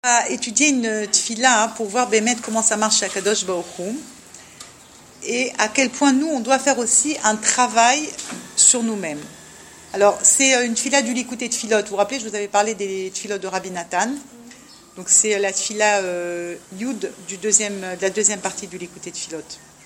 À étudier une tfila pour voir Bémet comment ça marche chez Akadosh Baruch Hu et à quel point nous on doit faire aussi un travail sur nous-mêmes. Alors c'est une tfila du Likuté Tfilot. Vous vous rappelez, je vous avais parlé des tfilot de Rabbi Nathan. Donc c'est la tfila Yud de la deuxième partie du Likuté Tfilot.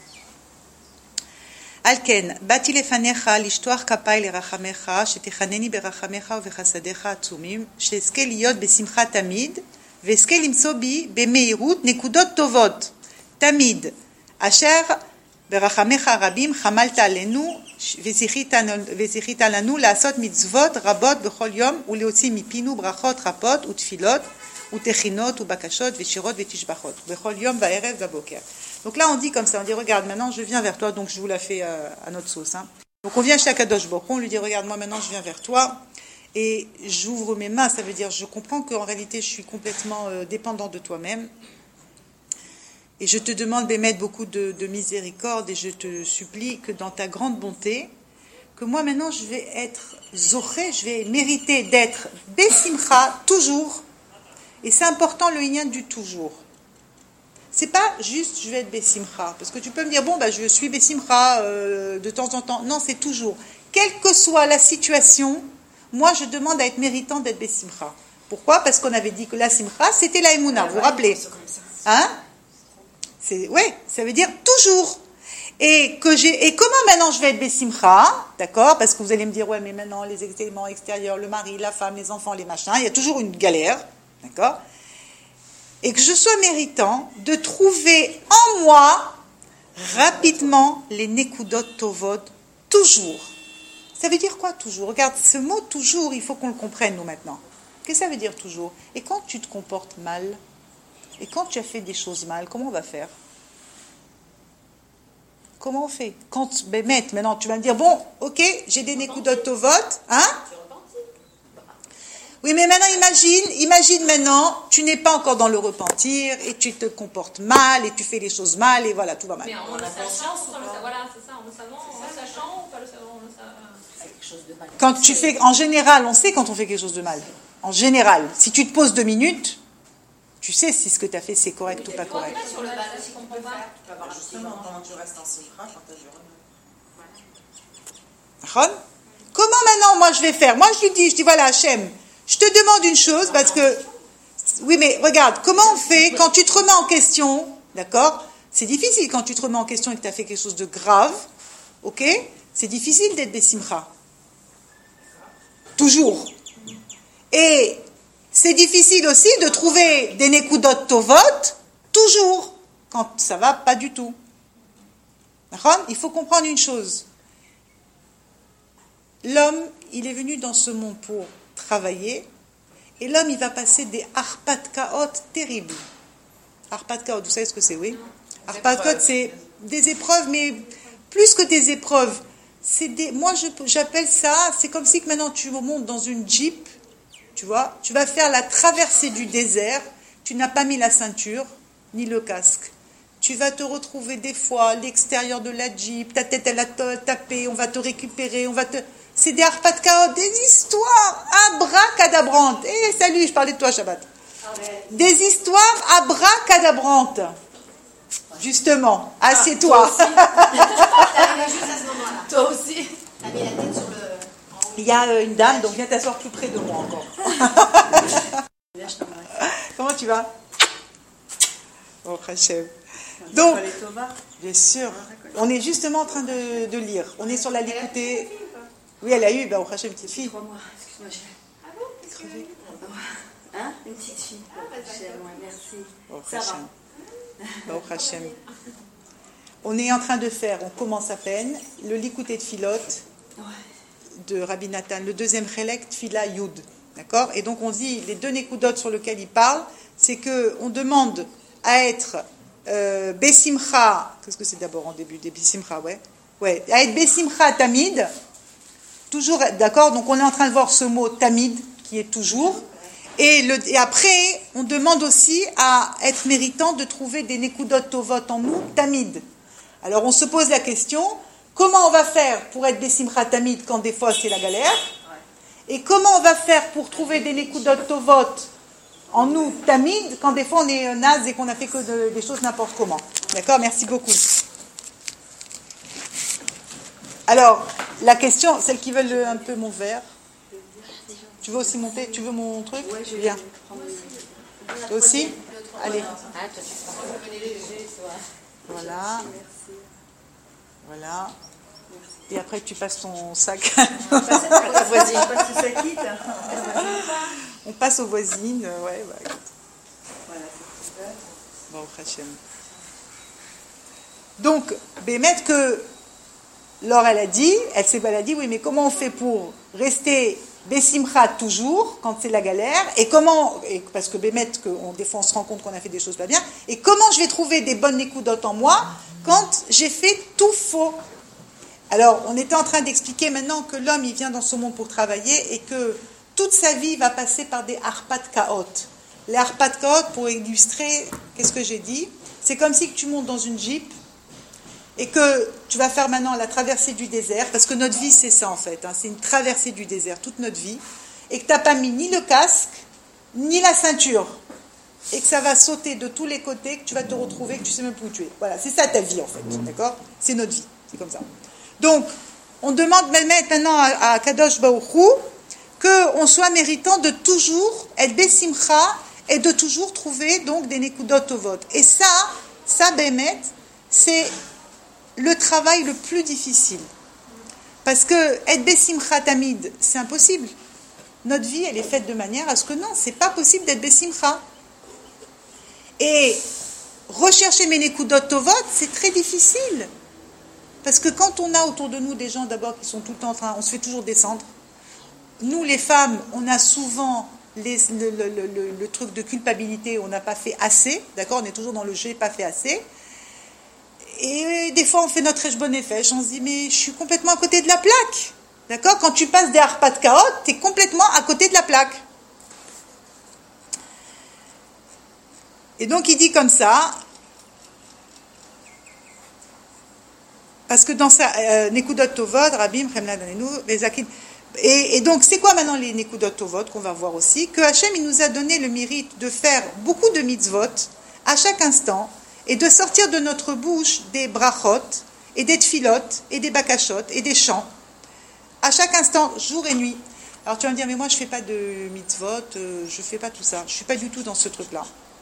Alken, bati lefanecha lishtoach kapay lerachamecha, shetechaneni berachamecha uvechassadecha atzumim, sheske liot besimcha tamid, veske limso bi bemeirut nekudot tovot, tamid, asher berachamecha rabim chamalta alenu, vezichita lanu laasot mitzvot rabot bechol yom, uleotzi mipinu brachot rapot utfilot, utechinot ubakashot veshirot vetishbachot, bechol yom vaerev vaboker. Donc là, on dit comme ça, on dit, regarde, maintenant, je viens vers toi, donc je vous la fais à notre sauce. Hein. Donc on vient chez Akadosh Baruch Hu, on lui dit, regarde, moi, maintenant, je viens vers toi, et j'ouvre mes mains, ça veut dire, je comprends qu'en réalité, je suis complètement dépendant de toi-même, et je te demande d'émettre beaucoup de miséricorde, et je te supplie que dans ta grande bonté, que moi, maintenant, je vais être zoré, je vais mériter d'être besimcha, toujours, et c'est important le inyan du toujours. C'est pas juste je vais être Bessimcha, parce que tu peux me dire bon je suis Bessimcha de temps en temps. Non, c'est toujours. Quelle que soit la situation, moi je demande à être méritant d'être Bessimcha. Pourquoi ? Parce qu'on avait dit que la Simcha c'était la Emouna, vous vous rappelez ? Hein ? Ça veut dire toujours. Et comment maintenant je vais être Bessimcha ? D'accord ? Parce que vous allez me dire ouais mais maintenant les éléments extérieurs, le mari, la femme, les enfants, les machins, il y a toujours une galère. D'accord ? Et que je sois méritant de trouver en moi rapidement les nekudot tovot, toujours. Ça veut dire quoi toujours ? Regarde, ce mot toujours, il faut qu'on le comprenne nous maintenant. Qu'est-ce que ça veut dire toujours ? Et quand tu te comportes mal, et quand tu as fait des choses mal, comment on va faire ? Comment on fait ? Quand, maintenant tu vas me dire, bon, ok, j'ai des nekudot tovot, hein ? Oui, mais maintenant, imagine maintenant, tu n'es pas encore dans le repentir, et tu te comportes mal, et tu fais les choses mal, et voilà, tout va mal. Mais en le sachant, voilà, c'est ça, en le sachant ou pas le sachant, Quand tu fais, en général, on sait quand on fait quelque chose de mal. En général, si tu te poses 2 minutes, tu sais si ce que tu as fait, c'est correct ou pas correct. Sur le bas, si on comprend pas. Tu peux avoir justement quand tu restes en simcha, quand tu as Ron, comment maintenant, moi, je vais faire ? Moi, je dis, voilà, Hachem, je te demande une chose, parce que, oui, mais regarde, comment on fait quand tu te remets en question, d'accord ? C'est difficile quand tu te remets en question et que tu as fait quelque chose de grave, ok ? C'est difficile d'être Bessimcha. Toujours. Et c'est difficile aussi de trouver des nekudot tovot, toujours, quand ça va pas du tout. D'accord ? Il faut comprendre une chose. L'homme, il est venu dans ce monde pour travailler, et l'homme il va passer des harpatkaot terribles. Harpatkaot, vous savez ce que c'est, oui? Harpatkaot, c'est des épreuves, mais plus que des épreuves, moi j'appelle ça, c'est comme si que maintenant tu montes dans une Jeep, tu vois, tu vas faire la traversée du désert, tu n'as pas mis la ceinture, ni le casque. Tu vas te retrouver des fois à l'extérieur de la Jeep, ta tête elle a tapé, on va te récupérer, c'est des harpatkaot, des histoires abracadabrantes. Salut, je parlais de toi, Shabbat. Des histoires abracadabrantes. Justement, assieds-toi. Toi aussi. T'as mis la tête sur le... Il y a une dame, donc viens t'asseoir tout près de moi encore. Comment tu vas ? Oh, Hachem. Donc, bien sûr, on est justement en train de lire. On est sur la Likuté. Oui, elle a eu, au Hachem, petite fille. 3 mois, excuse-moi. Ah bon ? Crevé. Hein ? Une petite fille. Merci. Oh, Ça Hachem. va. Oh, Hachem. On est en train de faire, on commence à peine, le Likuté Tfilot de Rabbi Nathan, le deuxième Chelek Tfila Yud. D'accord ? Et donc on dit, les 2 nekudot sur lesquels il parle, c'est qu'on demande à être Bessimcha, qu'est-ce que c'est d'abord en début des Bessimcha, ouais, à être Bessimcha Tamid, toujours, d'accord, donc on est en train de voir ce mot Tamid, qui est toujours, et après, on demande aussi à être méritant de trouver des nekudot tovot en nous, Tamid. Alors on se pose la question, comment on va faire pour être Bessimcha Tamid quand des fois c'est la galère ? Et comment on va faire pour trouver des nekudot tovot en nous, tamid, quand des fois on est naze et qu'on a fait que des choses n'importe comment. D'accord? Merci beaucoup. Alors, la question, celles qui veulent un peu mon verre. Tu veux aussi monter? Tu veux mon truc? Ouais, je viens. Toi aussi? Allez. Voilà. Voilà. Et après, tu passes ton sac à la voisine. On passe aux voisines. Ouais, bah, écoute. Bon, Hachem. Donc, Bémet que Laure, elle a dit, oui, mais comment on fait pour rester Bessimcha toujours, quand c'est la galère, parce que Bémet, des fois on se rend compte qu'on a fait des choses pas bien, et comment je vais trouver des bonnes écoudotes en moi quand j'ai fait tout faux? Alors, on était en train d'expliquer maintenant que l'homme, il vient dans ce monde pour travailler, et que toute sa vie va passer par des harpat kaot. Les harpat kaot, pour illustrer, qu'est-ce que j'ai dit? C'est comme si tu montes dans une jeep, et que tu vas faire maintenant la traversée du désert, parce que notre vie c'est ça en fait, c'est une traversée du désert, toute notre vie, et que tu n'as pas mis ni le casque, ni la ceinture, et que ça va sauter de tous les côtés, que tu vas te retrouver, que tu ne sais même plus où tu es. Voilà, c'est ça ta vie en fait, d'accord? C'est notre vie, c'est comme ça. Donc, on demande maintenant à Kadosh Baruch Hu qu'on soit méritant de toujours être Bessimcha, et de toujours trouver donc des Nekudot Tovot. Et ça Bémet, c'est le travail le plus difficile. Parce que être Bessimcha Tamid, c'est impossible. Notre vie, elle est faite de manière à ce que non, c'est pas possible d'être Bessimcha. Et rechercher mes Nekudot Tovot, c'est très difficile. Parce que quand on a autour de nous des gens d'abord qui sont tout le temps en train, on se fait toujours descendre. Nous, les femmes, on a souvent le truc de culpabilité, on n'a pas fait assez, d'accord? On est toujours dans le j'ai pas fait assez. Et des fois, on fait notre Eshbon Nefesh, on se dit, mais je suis complètement à côté de la plaque. D'accord? Quand tu passes des harpat kaot, tu es complètement à côté de la plaque. Et donc, il dit comme ça, parce que dans sa Nekudot Tovot, Rabim, Chemla Danenu, Bezakin. Et donc, c'est quoi maintenant les Nekudot Tovot qu'on va voir aussi? Que Hachem, il nous a donné le mérite de faire beaucoup de mitzvot à chaque instant, et de sortir de notre bouche des brachot, et des tfilot, et des bakashot, et des chants, à chaque instant, jour et nuit. Alors tu vas me dire, mais moi je ne fais pas de mitzvot, je ne fais pas tout ça, je ne suis pas du tout dans ce truc-là.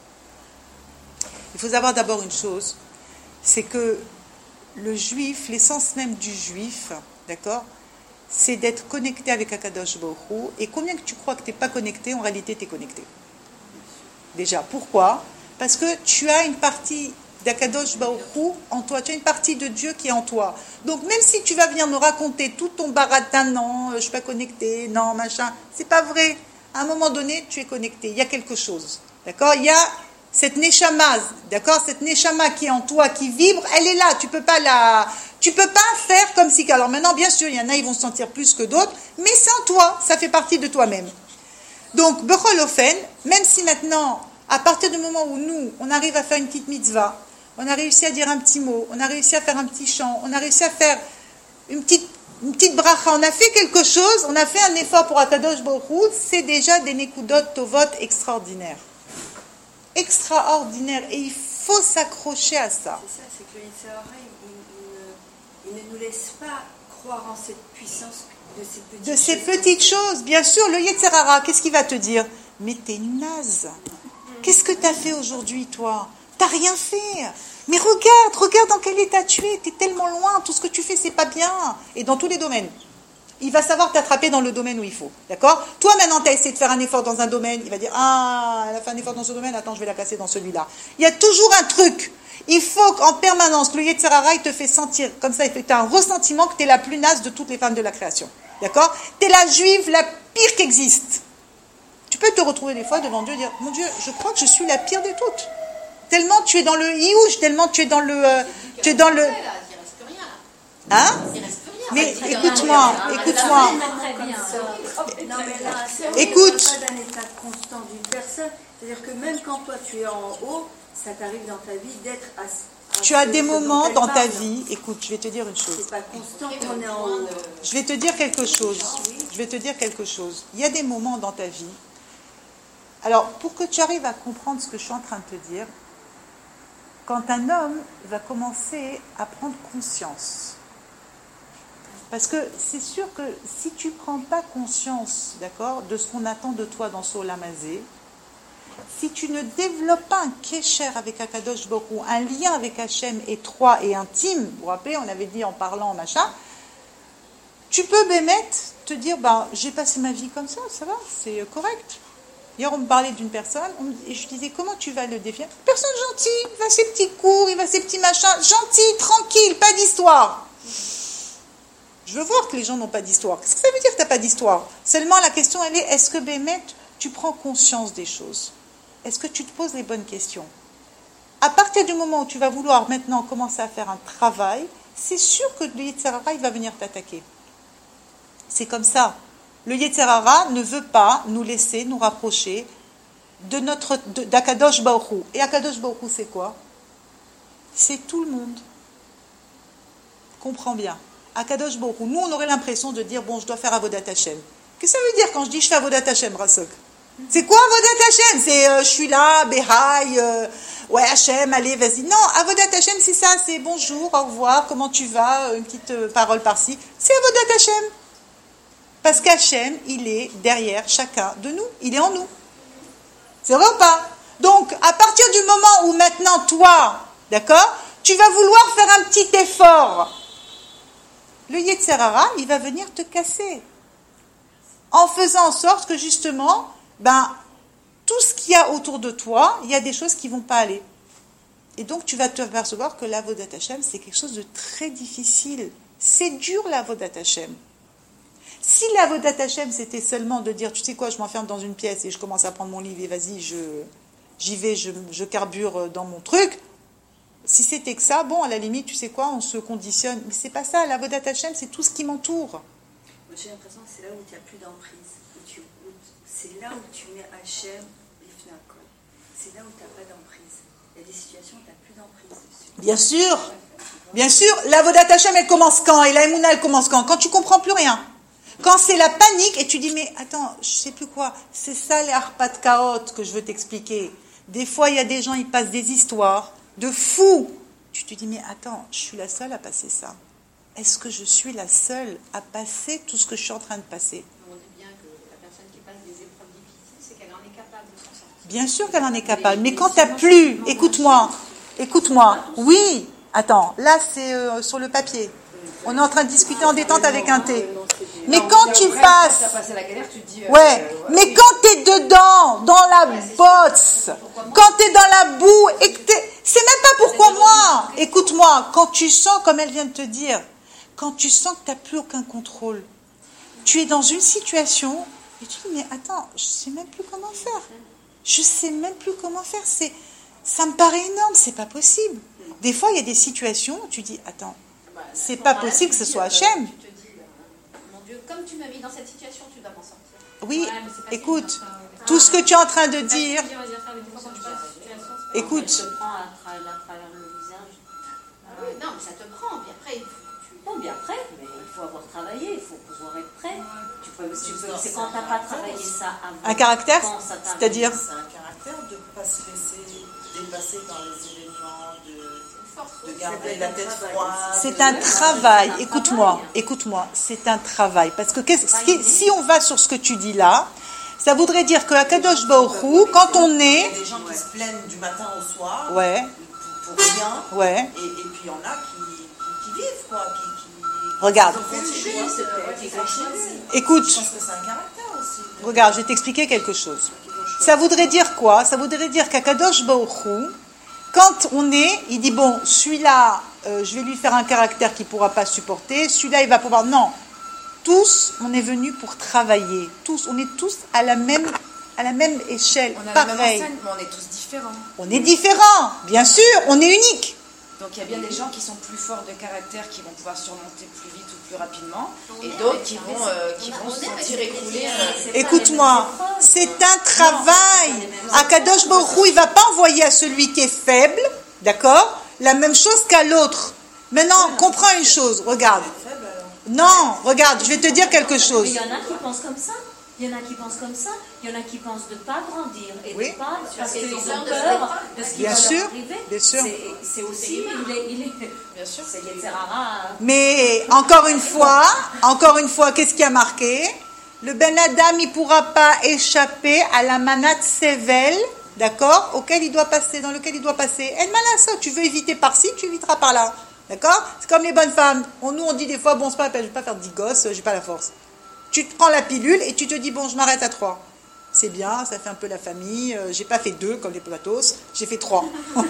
Il faut savoir d'abord une chose, c'est que le juif, l'essence même du juif, d'accord, c'est d'être connecté avec Akadosh Baruch Hu, et combien que tu crois que tu n'es pas connecté, en réalité tu es connecté. Déjà, pourquoi ? Parce que tu as une partie d'Akadosh Baruch Hu en toi, tu as une partie de Dieu qui est en toi. Donc même si tu vas venir me raconter tout ton baratin, non, je ne suis pas connecté, non, machin, c'est pas vrai. À un moment donné, tu es connecté, il y a quelque chose. D'accord ? Il y a cette neshama, d'accord ? Cette neshama qui est en toi, qui vibre, elle est là, tu peux pas faire comme si... Alors maintenant, bien sûr, il y en a, ils vont se sentir plus que d'autres, mais c'est en toi, ça fait partie de toi-même. Donc, Bechol Ofen, même si maintenant... À partir du moment où nous, on arrive à faire une petite mitzvah, on a réussi à dire un petit mot, on a réussi à faire un petit chant, on a réussi à faire une petite bracha, on a fait quelque chose, on a fait un effort pour Akadosh Baruch Hu, c'est déjà des Nekudot Tovot extraordinaires. Extraordinaires. Et il faut s'accrocher à ça. C'est ça, c'est que Yitzhak, il ne nous laisse pas croire en cette puissance de ces petites choses. Bien sûr, le Yetzer Hara, qu'est-ce qu'il va te dire ? Mais t'es naze. Qu'est-ce que tu as fait aujourd'hui, toi? T'as rien fait. Mais regarde dans quel état tu es. Tu es tellement loin. Tout ce que tu fais, c'est pas bien. Et dans tous les domaines. Il va savoir t'attraper dans le domaine où il faut. D'accord? Toi, maintenant, tu as essayé de faire un effort dans un domaine. Il va dire, ah, elle a fait un effort dans ce domaine. Attends, je vais la casser dans celui-là. Il y a toujours un truc. Il faut qu'en permanence, le Yetzer Hara, il te fait sentir, comme ça, tu as un ressentiment que tu es la plus naze de toutes les femmes de la création. D'accord? Tu es la juive la pire qu'existe. Tu peux te retrouver des fois devant Dieu et dire, mon Dieu, je crois que je suis la pire de toutes. Tellement tu es dans le iouche, tellement tu es dans le... tu es dans le... Hein? Mais écoute-moi. Écoute. Pas d'un état constant d'une personne. C'est-à-dire que même quand toi tu es en haut, ça t'arrive dans ta vie d'être à tu as des moments dans ta vie, écoute, je vais te dire une chose. C'est pas constant qu'on est en haut. Je vais te dire quelque chose. Il y a des moments dans ta vie. Alors, pour que tu arrives à comprendre ce que je suis en train de te dire, quand un homme va commencer à prendre conscience, parce que c'est sûr que si tu ne prends pas conscience, d'accord, de ce qu'on attend de toi dans ce Olam Hazé, si tu ne développes pas un kécher avec Akadosh Baruch Hu, un lien avec Hachem étroit et intime, vous vous rappelez, on avait dit en parlant, machin, tu peux te dire, j'ai passé ma vie comme ça va, c'est correct. Hier, on me parlait d'une personne, et je disais, comment tu vas le défier? Personne gentille, il va ses petits cours, il va ses petits machins, gentil, tranquille, pas d'histoire. Je veux voir que les gens n'ont pas d'histoire. Qu'est-ce que ça veut dire que tu n'as pas d'histoire? Seulement, la question, elle est, est-ce que Bémet, tu prends conscience des choses? Est-ce que tu te poses les bonnes questions? À partir du moment où tu vas vouloir maintenant commencer à faire un travail, c'est sûr que le Yetzer Hara, il va venir t'attaquer. C'est comme ça. Le Yetzer Hara ne veut pas nous laisser nous rapprocher d'Akadosh Baruch Hu. Et Akadosh Baruch Hu, c'est quoi? C'est tout le monde. Comprends bien. Akadosh Baruch Hu. Nous, on aurait l'impression de dire, je dois faire Avodat Hashem. Qu'est-ce que ça veut dire quand je dis je fais Avodat Hashem, Rasok? C'est quoi Avodat Hashem? C'est je suis là, Behaï, ouais Hashem, allez, vas-y. Non, Avodat Hashem, c'est ça, c'est bonjour, au revoir, comment tu vas, une petite parole par-ci. C'est Avodat Hashem. Parce qu'Hachem, il est derrière chacun de nous, il est en nous. C'est vrai ou pas? Donc, à partir du moment où maintenant, toi, d'accord, tu vas vouloir faire un petit effort, le Yetzer Hara, il va venir te casser. En faisant en sorte que justement, tout ce qu'il y a autour de toi, il y a des choses qui ne vont pas aller. Et donc, tu vas te percevoir que l'Avodat Hashem, c'est quelque chose de très difficile. C'est dur, l'Avodat Hashem. Si l'Avodat Hashem, c'était seulement de dire, tu sais quoi, je m'enferme dans une pièce et je commence à prendre mon livre et vas-y, j'y vais, je carbure dans mon truc. Si c'était que ça, à la limite, tu sais quoi, on se conditionne. Mais c'est pas ça, l'Avodat Hashem, c'est tout ce qui m'entoure. J'ai l'impression que c'est là où tu n'as plus d'emprise. C'est là où tu mets Hachem et Fnakol. C'est là où tu n'as pas d'emprise. Il y a des situations où tu n'as plus d'emprise dessus. Bien sûr, l'Avodat Hashem, elle commence quand? Et la Emouna, elle commence quand? Quand tu comprends plus rien. Quand c'est la panique et tu dis, mais attends, je sais plus quoi, c'est ça les harpat kaot que je veux t'expliquer. Des fois, il y a des gens, ils passent des histoires de fous. Tu te dis, mais attends, je suis la seule à passer ça. Est-ce que je suis la seule à passer tout ce que je suis en train de passer? On dit bien que la personne qui passe des épreuves difficiles, c'est qu'elle en est capable de s'en sortir. Bien sûr qu'elle en est capable, mais quand tu n'as plus, écoute-moi, oui, attends, là c'est sur le papier. On est en train de discuter en détente avec un thé. Mais quand tu passes... mais quand tu es dedans, dans la bosse, quand tu es dans la boue, et que c'est même pas pourquoi moi. Écoute-moi, quand tu sens, comme elle vient de te dire, quand tu sens que tu n'as plus aucun contrôle, tu es dans une situation, et tu dis, mais attends, je ne sais même plus comment faire. Ça me paraît énorme, c'est pas possible. Des fois, il y a des situations où tu dis, attends, c'est pas possible que ce soit Hachem. Tu te dis, mon Dieu, comme tu m'as mis dans cette situation, tu dois m'en sortir. Oui, écoute, tout ce que tu es en train de dire, écoute. Elle te prend à travers le visage. Non, mais ça te prend. Puis après, il faut que tu... Non, bien après, mais il faut avoir travaillé, il faut pouvoir être prêt. C'est quand tu n'as pas travaillé ça avant. Un caractère, c'est-à-dire c'est un caractère de ne pas se laisser dépasser dans les événements, de garder la tête froide. C'est un travail, écoute-moi, c'est un travail. Parce que si on va sur ce que tu dis là, ça voudrait dire que à Kadosh Baruch Hu, quand on est... Il y a des gens qui se plaignent du matin au soir pour rien. Ouais. Et puis il y en a qui vivent, quoi. Regarde. Écoute. Je pense que c'est un caractère aussi. Regarde, je vais t'expliquer quelque chose. Ça voudrait dire quoi? Ça voudrait dire qu'à Kadosh Baruch Hu, quand on est, il dit, bon, celui-là, je vais lui faire un caractère qu'il ne pourra pas supporter, celui-là, il va pouvoir... Non. Tous, on est venus pour travailler. Tous, on est tous à la même échelle. On a pareil. la même enseigne, mais on est tous différents. On est différents, bien sûr, on est unique. Donc il y a bien des gens qui sont plus forts de caractère, qui vont pouvoir surmonter plus vite ou plus rapidement, et d'autres qui vont se sentir écroulés. Écoute-moi, c'est un travail. Akadosh Baruch Hu, il ne va pas envoyer à celui qui est faible, d'accord, la même chose qu'à l'autre. Maintenant, comprends une chose, regarde. Non, regarde, je vais te dire quelque chose. Il y en a qui pensent comme ça. Il y en a qui pensent comme ça, il y en a qui pensent de ne pas grandir et Oui. de pas, parce qu'ils ont peur de peur de ce qui Bien va sûr, leur arriver. bien sûr. C'est aussi, il est, Bien sûr. c'est Yetzerara. Mais encore une fois, qu'est-ce qui a marqué? Le Ben Adam, il ne pourra pas échapper à la manat sevel, d'accord, dans lequel il doit passer. El malasa, tu veux éviter par-ci, tu éviteras par-là. D'accord? C'est comme les bonnes femmes. Nous, on dit des fois, bon, c'est pas la peine, je vais pas faire 10 gosses, j'ai pas la force. Tu te prends la pilule et tu te dis, bon, je m'arrête à 3. C'est bien, ça fait un peu la famille. J'ai pas fait 2 comme les platos, j'ai fait 3.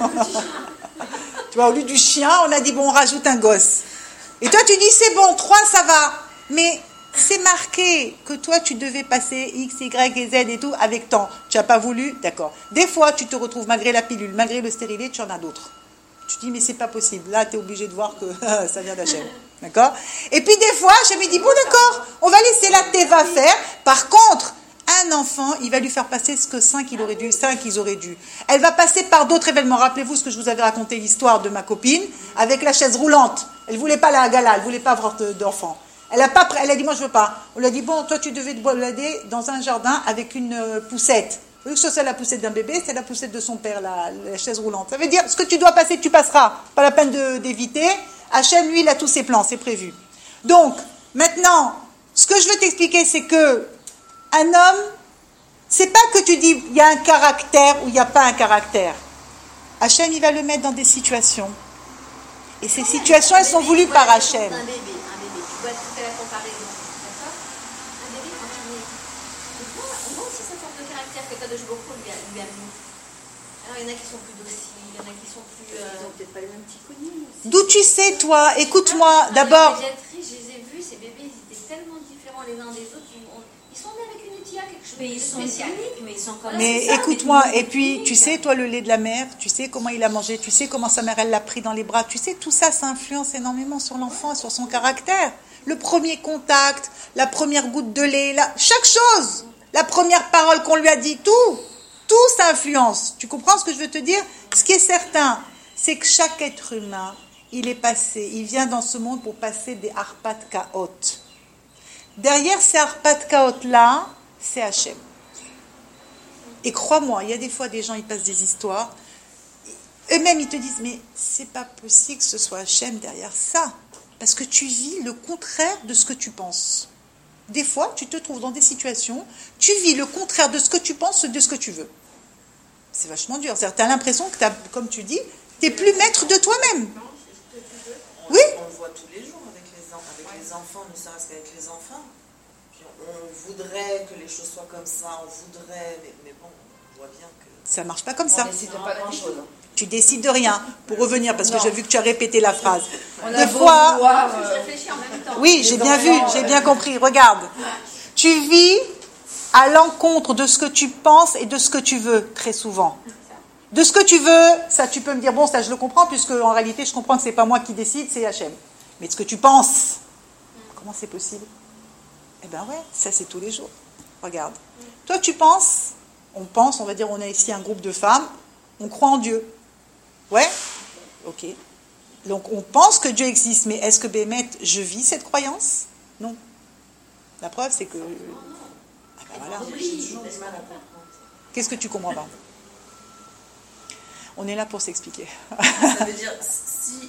Tu vois, au lieu du chien, on a dit, bon, on rajoute un gosse. Et toi, tu dis, c'est bon, 3, ça va. Mais c'est marqué que toi, tu devais passer X, Y et Z et tout avec temps. Tu n'as pas voulu, d'accord. Des fois, tu te retrouves, malgré la pilule, malgré le stérilet, tu en as d'autres. Tu te dis, mais c'est pas possible. Là, tu es obligé de voir que ça vient d'Hachem. D'accord? Et puis, des fois, je me dis, bon, d'accord, on va laisser la Teva faire. Par contre, un enfant, il va lui faire passer ce que 5 ils auraient dû. Elle va passer par d'autres événements. Rappelez-vous ce que je vous avais raconté, l'histoire de ma copine, avec la chaise roulante. Elle voulait pas la gala, elle voulait pas avoir d'enfant. Elle a dit, moi, je veux pas. On lui a dit, bon, toi, tu devais te balader dans un jardin avec une poussette. Au lieu que ce soit la poussette d'un bébé, c'est la poussette de son père, la chaise roulante. Ça veut dire, ce que tu dois passer, tu passeras. Pas la peine d'éviter. Hachem, lui, il a tous ses plans, c'est prévu. Donc, maintenant, ce que je veux t'expliquer, c'est que un homme, c'est pas que tu dis, il y a un caractère ou il n'y a pas un caractère. Hachem, il va le mettre dans des situations. Et ces situations, elles sont voulues par Hachem. Un bébé, tu dois te faire la comparaison, d'accord? Un bébé, quand tu nais, on voit aussi sa forme de caractère que Kadosh Baruch Hu lui a mis. Alors, il y en a qui sont plus dociles, il y en a qui sont plus... Ils n'ont peut-être pas le même petit connu. D'où tu sais, toi? Écoute-moi, d'abord. Les pédiatries, je les ai vus, ces bébés, ils étaient tellement différents les uns des autres. Ils sont nés avec une étia, quelque chose Mais ils de sont spécial. uniques, mais ils sont comme Mais ça, écoute-moi, mais et puis, tu sais, toi, le lait de la mère, tu sais comment il a mangé, tu sais comment sa mère, elle l'a pris dans les bras, tu sais, tout ça, ça influence énormément sur l'enfant, sur son caractère. Le premier contact, la première goutte de lait, chaque chose, la première parole qu'on lui a dit, tout ça influence. Tu comprends ce que je veux te dire? Ce qui est certain, c'est que chaque être humain, il vient dans ce monde pour passer des harpat kaot. Derrière ces harpat kaot-là, c'est Hachem. Et crois-moi, il y a des fois des gens, ils passent des histoires, eux-mêmes ils te disent, mais c'est pas possible que ce soit Hachem derrière ça, parce que tu vis le contraire de ce que tu penses. Des fois, tu te trouves dans des situations, tu vis le contraire de ce que tu penses, de ce que tu veux. C'est vachement dur. Tu as l'impression que, comme tu dis, tu n'es plus maître de toi-même. Oui. On le voit tous les jours avec les enfants, ne serait-ce qu'avec les enfants. Puis on voudrait que les choses soient comme ça, on voudrait, mais bon, on voit bien que... Ça ne marche pas comme ça. On décide de pas grand-chose. Tu décides de rien. Pour revenir, parce que j'ai vu que tu as répété la phrase. On Des a beau fois... vouloir, Je réfléchis en même temps. Oui, j'ai bien vu, j'ai bien compris. Regarde. Tu vis à l'encontre de ce que tu penses et de ce que tu veux, très souvent. De ce que tu veux, ça tu peux me dire, bon, ça je le comprends, puisque en réalité je comprends que c'est pas moi qui décide, c'est Hachem. Mais de ce que tu penses, comment c'est possible? Eh bien ouais, ça c'est tous les jours. Regarde. Toi tu penses, on va dire, on a ici un groupe de femmes, on croit en Dieu. Ouais? Ok. Donc on pense que Dieu existe, mais est-ce que Bémet, je vis cette croyance? Non. La preuve c'est que... Ah ben voilà. J'ai toujours du mal à comprendre. Qu'est-ce que tu comprends pas? On est là pour s'expliquer. Ça veut dire, si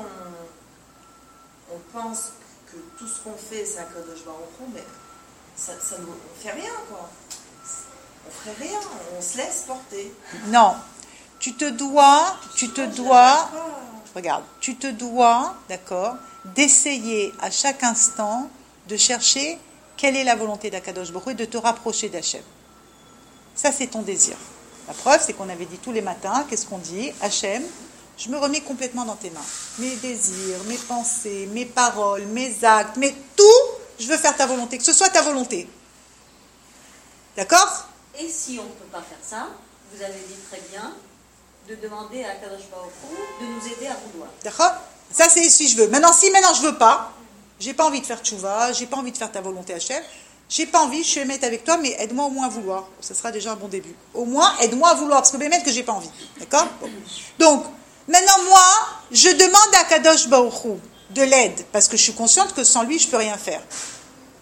on pense que tout ce qu'on fait, c'est à Kadosh Baruch Hu, mais on fait rien, quoi. On ferait rien, on se laisse porter. Non. Tu te dois, regarde, tu te dois, d'accord, d'essayer à chaque instant de chercher quelle est la volonté d'Akadosh Baruch Hu et de te rapprocher d'Hachem. Ça, c'est ton désir. La preuve, c'est qu'on avait dit tous les matins, qu'est-ce qu'on dit? Hachem, je me remets complètement dans tes mains. Mes désirs, mes pensées, mes paroles, mes actes, mais tout, je veux faire ta volonté, que ce soit ta volonté. D'accord? Et si on ne peut pas faire ça, vous avez dit très bien, de demander à Kadosh Baruch Hu de nous aider à vouloir. D'accord? Ça, c'est si je veux. Maintenant, je veux pas, j'ai pas envie de faire tchouva, j'ai pas envie de faire ta volonté Hachem, j'ai pas envie, je suis Bémet avec toi, mais aide-moi au moins à vouloir. Ce sera déjà un bon début. Au moins, aide-moi à vouloir, parce que Bémet, que j'ai pas envie. D'accord? Bon. Donc, maintenant, moi, je demande à Kadosh Baruch Hu de l'aide, parce que je suis consciente que sans lui, je peux rien faire.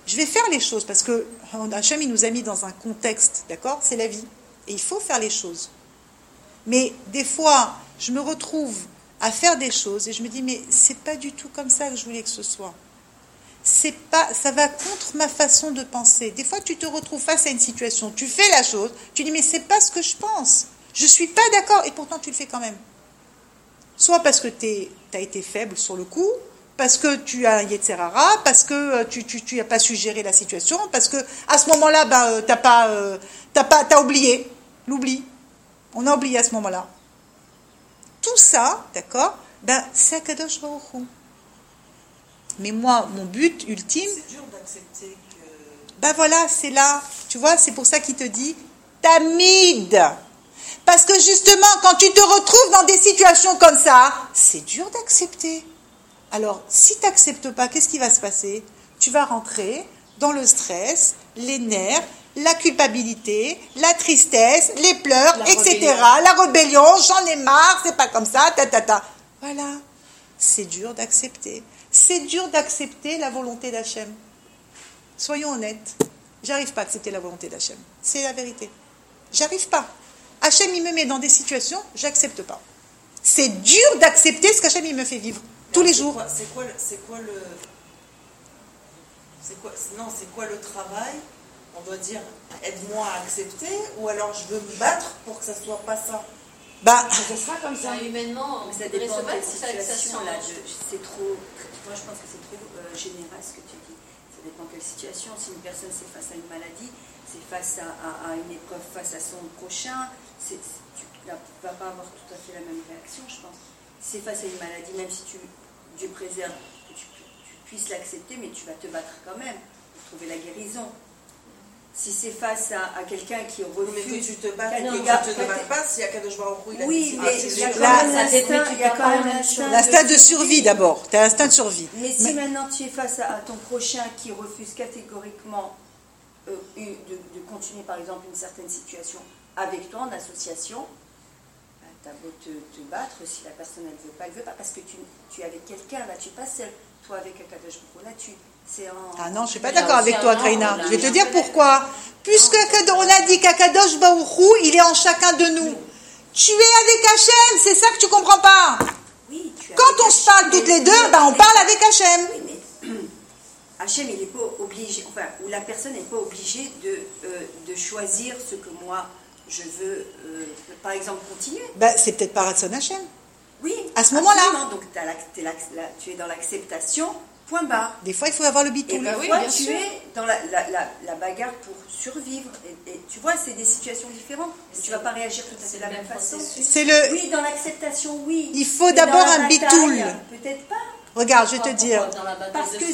je vais faire les choses parce que Hachem, il nous a mis dans un contexte, d'accord? C'est la vie. Et il faut faire les choses. Mais des fois, je me retrouve à faire des choses et je me dis, mais c'est pas du tout comme ça que je voulais que ce soit. C'est pas, ça va contre ma façon de penser. Des fois, tu te retrouves face à une situation, tu fais la chose, tu dis, mais c'est pas ce que je pense. Je suis pas d'accord et pourtant tu le fais quand même. Soit parce que tu as été faible sur le coup, parce que tu as un Yetzerara, parce que tu n'as pas su gérer la situation, parce que à ce moment-là, t'as oublié, l'oubli. On a oublié à ce moment-là. Tout ça, d'accord, c'est Akadosh Baruch Hu. Mais moi, mon but ultime... C'est dur d'accepter que... Voilà, c'est là. Tu vois, c'est pour ça qu'il te dit Tamid. Parce que justement, quand tu te retrouves dans des situations comme ça, c'est dur d'accepter. Alors, si tu n'acceptes pas, qu'est-ce qui va se passer? Tu vas rentrer dans le stress, les nerfs, la culpabilité, la tristesse, les pleurs, etc. La rébellion, j'en ai marre, c'est pas comme ça, Voilà. C'est dur d'accepter. C'est dur d'accepter la volonté d'Hachem. Soyons honnêtes. J'arrive pas à accepter la volonté d'Hachem. C'est la vérité. J'arrive pas. Hachem, il me met dans des situations, j'accepte pas. C'est dur d'accepter ce qu'Hachem, il me fait vivre tous les jours. C'est quoi le travail? On doit dire, aide-moi à accepter, ou alors je veux me battre pour que ça soit pas ça. Ça sera comme ça. Humainement, mais ça dépend de quelle situation. Là, c'est trop. Moi, je pense que c'est trop général ce que tu dis. Ça dépend de quelle situation. Si une personne c'est face à une maladie, c'est face à une épreuve, face à son prochain, tu ne vas pas avoir tout à fait la même réaction, je pense. Si c'est face à une maladie, même si Dieu préserve, que tu puisses l'accepter, mais tu vas te battre quand même pour trouver la guérison. Si c'est face à quelqu'un qui refuse... Mais que tu te battes ou que tu ne te battes pas, s'il y a Kadosh Baruch Hu, il a oui, mais dit, il y a quand même l'instinct... L'instinct de survie d'abord. Tu as l'instinct de survie. Mais si maintenant tu es face à ton prochain qui refuse catégoriquement de continuer par exemple une certaine situation avec toi en association, tu as beau te battre, si la personne elle veut pas, parce que tu es avec quelqu'un, là tu n'es pas seul. Toi avec Akadosh Baruch Hu, là c'est en... Ah non, je suis pas d'accord avec toi, Kraïna. Je vais te dire pourquoi. Puisque on a dit qu'Akadosh Baruch Hu, il est en chacun de nous. Tu es avec Hachem, c'est ça que tu comprends pas. Oui, quand on se parle toutes les deux, on parle avec Hachem. Oui, mais Hachem, il n'est pas obligé, enfin, ou la personne n'est pas obligée de choisir ce que moi je veux, par exemple, continuer. C'est peut-être pas Ratson Hachem. Oui. À ce moment-là. Donc tu es dans l'acceptation. Point barre. Des fois, il faut avoir le bitoul. Et des fois, tu es dans la bagarre pour survivre. Et tu vois, c'est des situations différentes. Tu ne vas pas réagir tout à fait de la même façon. Oui, dans l'acceptation, oui. Il faut d'abord un bitoul. Peut-être pas. Regarde, je vais te dire. Parce que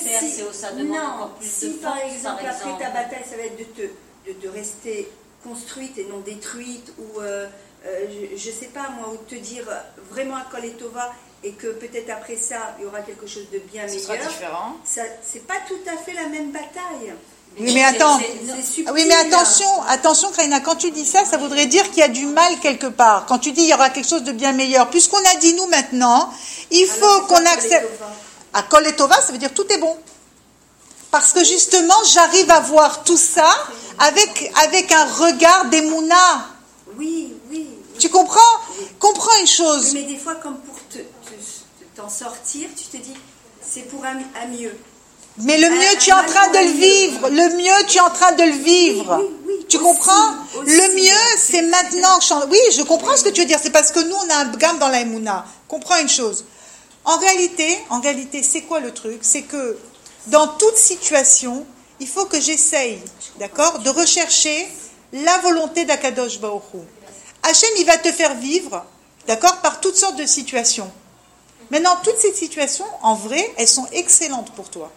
si par exemple, après ta bataille, ça va être de rester construite et non détruite, ou je ne sais pas moi, ou de te dire vraiment à Kol et Tova, et que peut-être après ça, il y aura quelque chose de bien meilleur. Ce sera différent. C'est pas tout à fait la même bataille. Oui, mais attends. Subtil, oui, mais attention, Kraïna, quand tu dis ça, ça voudrait dire qu'il y a du mal quelque part. Quand tu dis il y aura quelque chose de bien meilleur, puisqu'on a dit nous maintenant, il faut qu'on accepte. À Kol et Tova, ça veut dire tout est bon. Parce que justement, j'arrive à voir tout ça avec un regard d'Emouna. Oui. Tu comprends? Oui. Comprends une chose. Oui, mais des fois, comme pour t'en sortir, tu te dis, c'est pour un mieux. Mais le mieux, tu es en train de le vivre. Le mieux, tu es en train de le vivre. Oui, tu comprends? Le mieux, c'est maintenant que oui, je comprends ce que tu veux dire. C'est parce que nous, on a un gamme dans la Emouna. Comprends une chose. En réalité, c'est quoi le truc? C'est que dans toute situation, il faut que j'essaye, d'accord, de rechercher la volonté d'Akadosh Baruch Hu. Hachem, il va te faire vivre, d'accord, par toutes sortes de situations. Maintenant, toutes ces situations, en vrai, elles sont excellentes pour toi.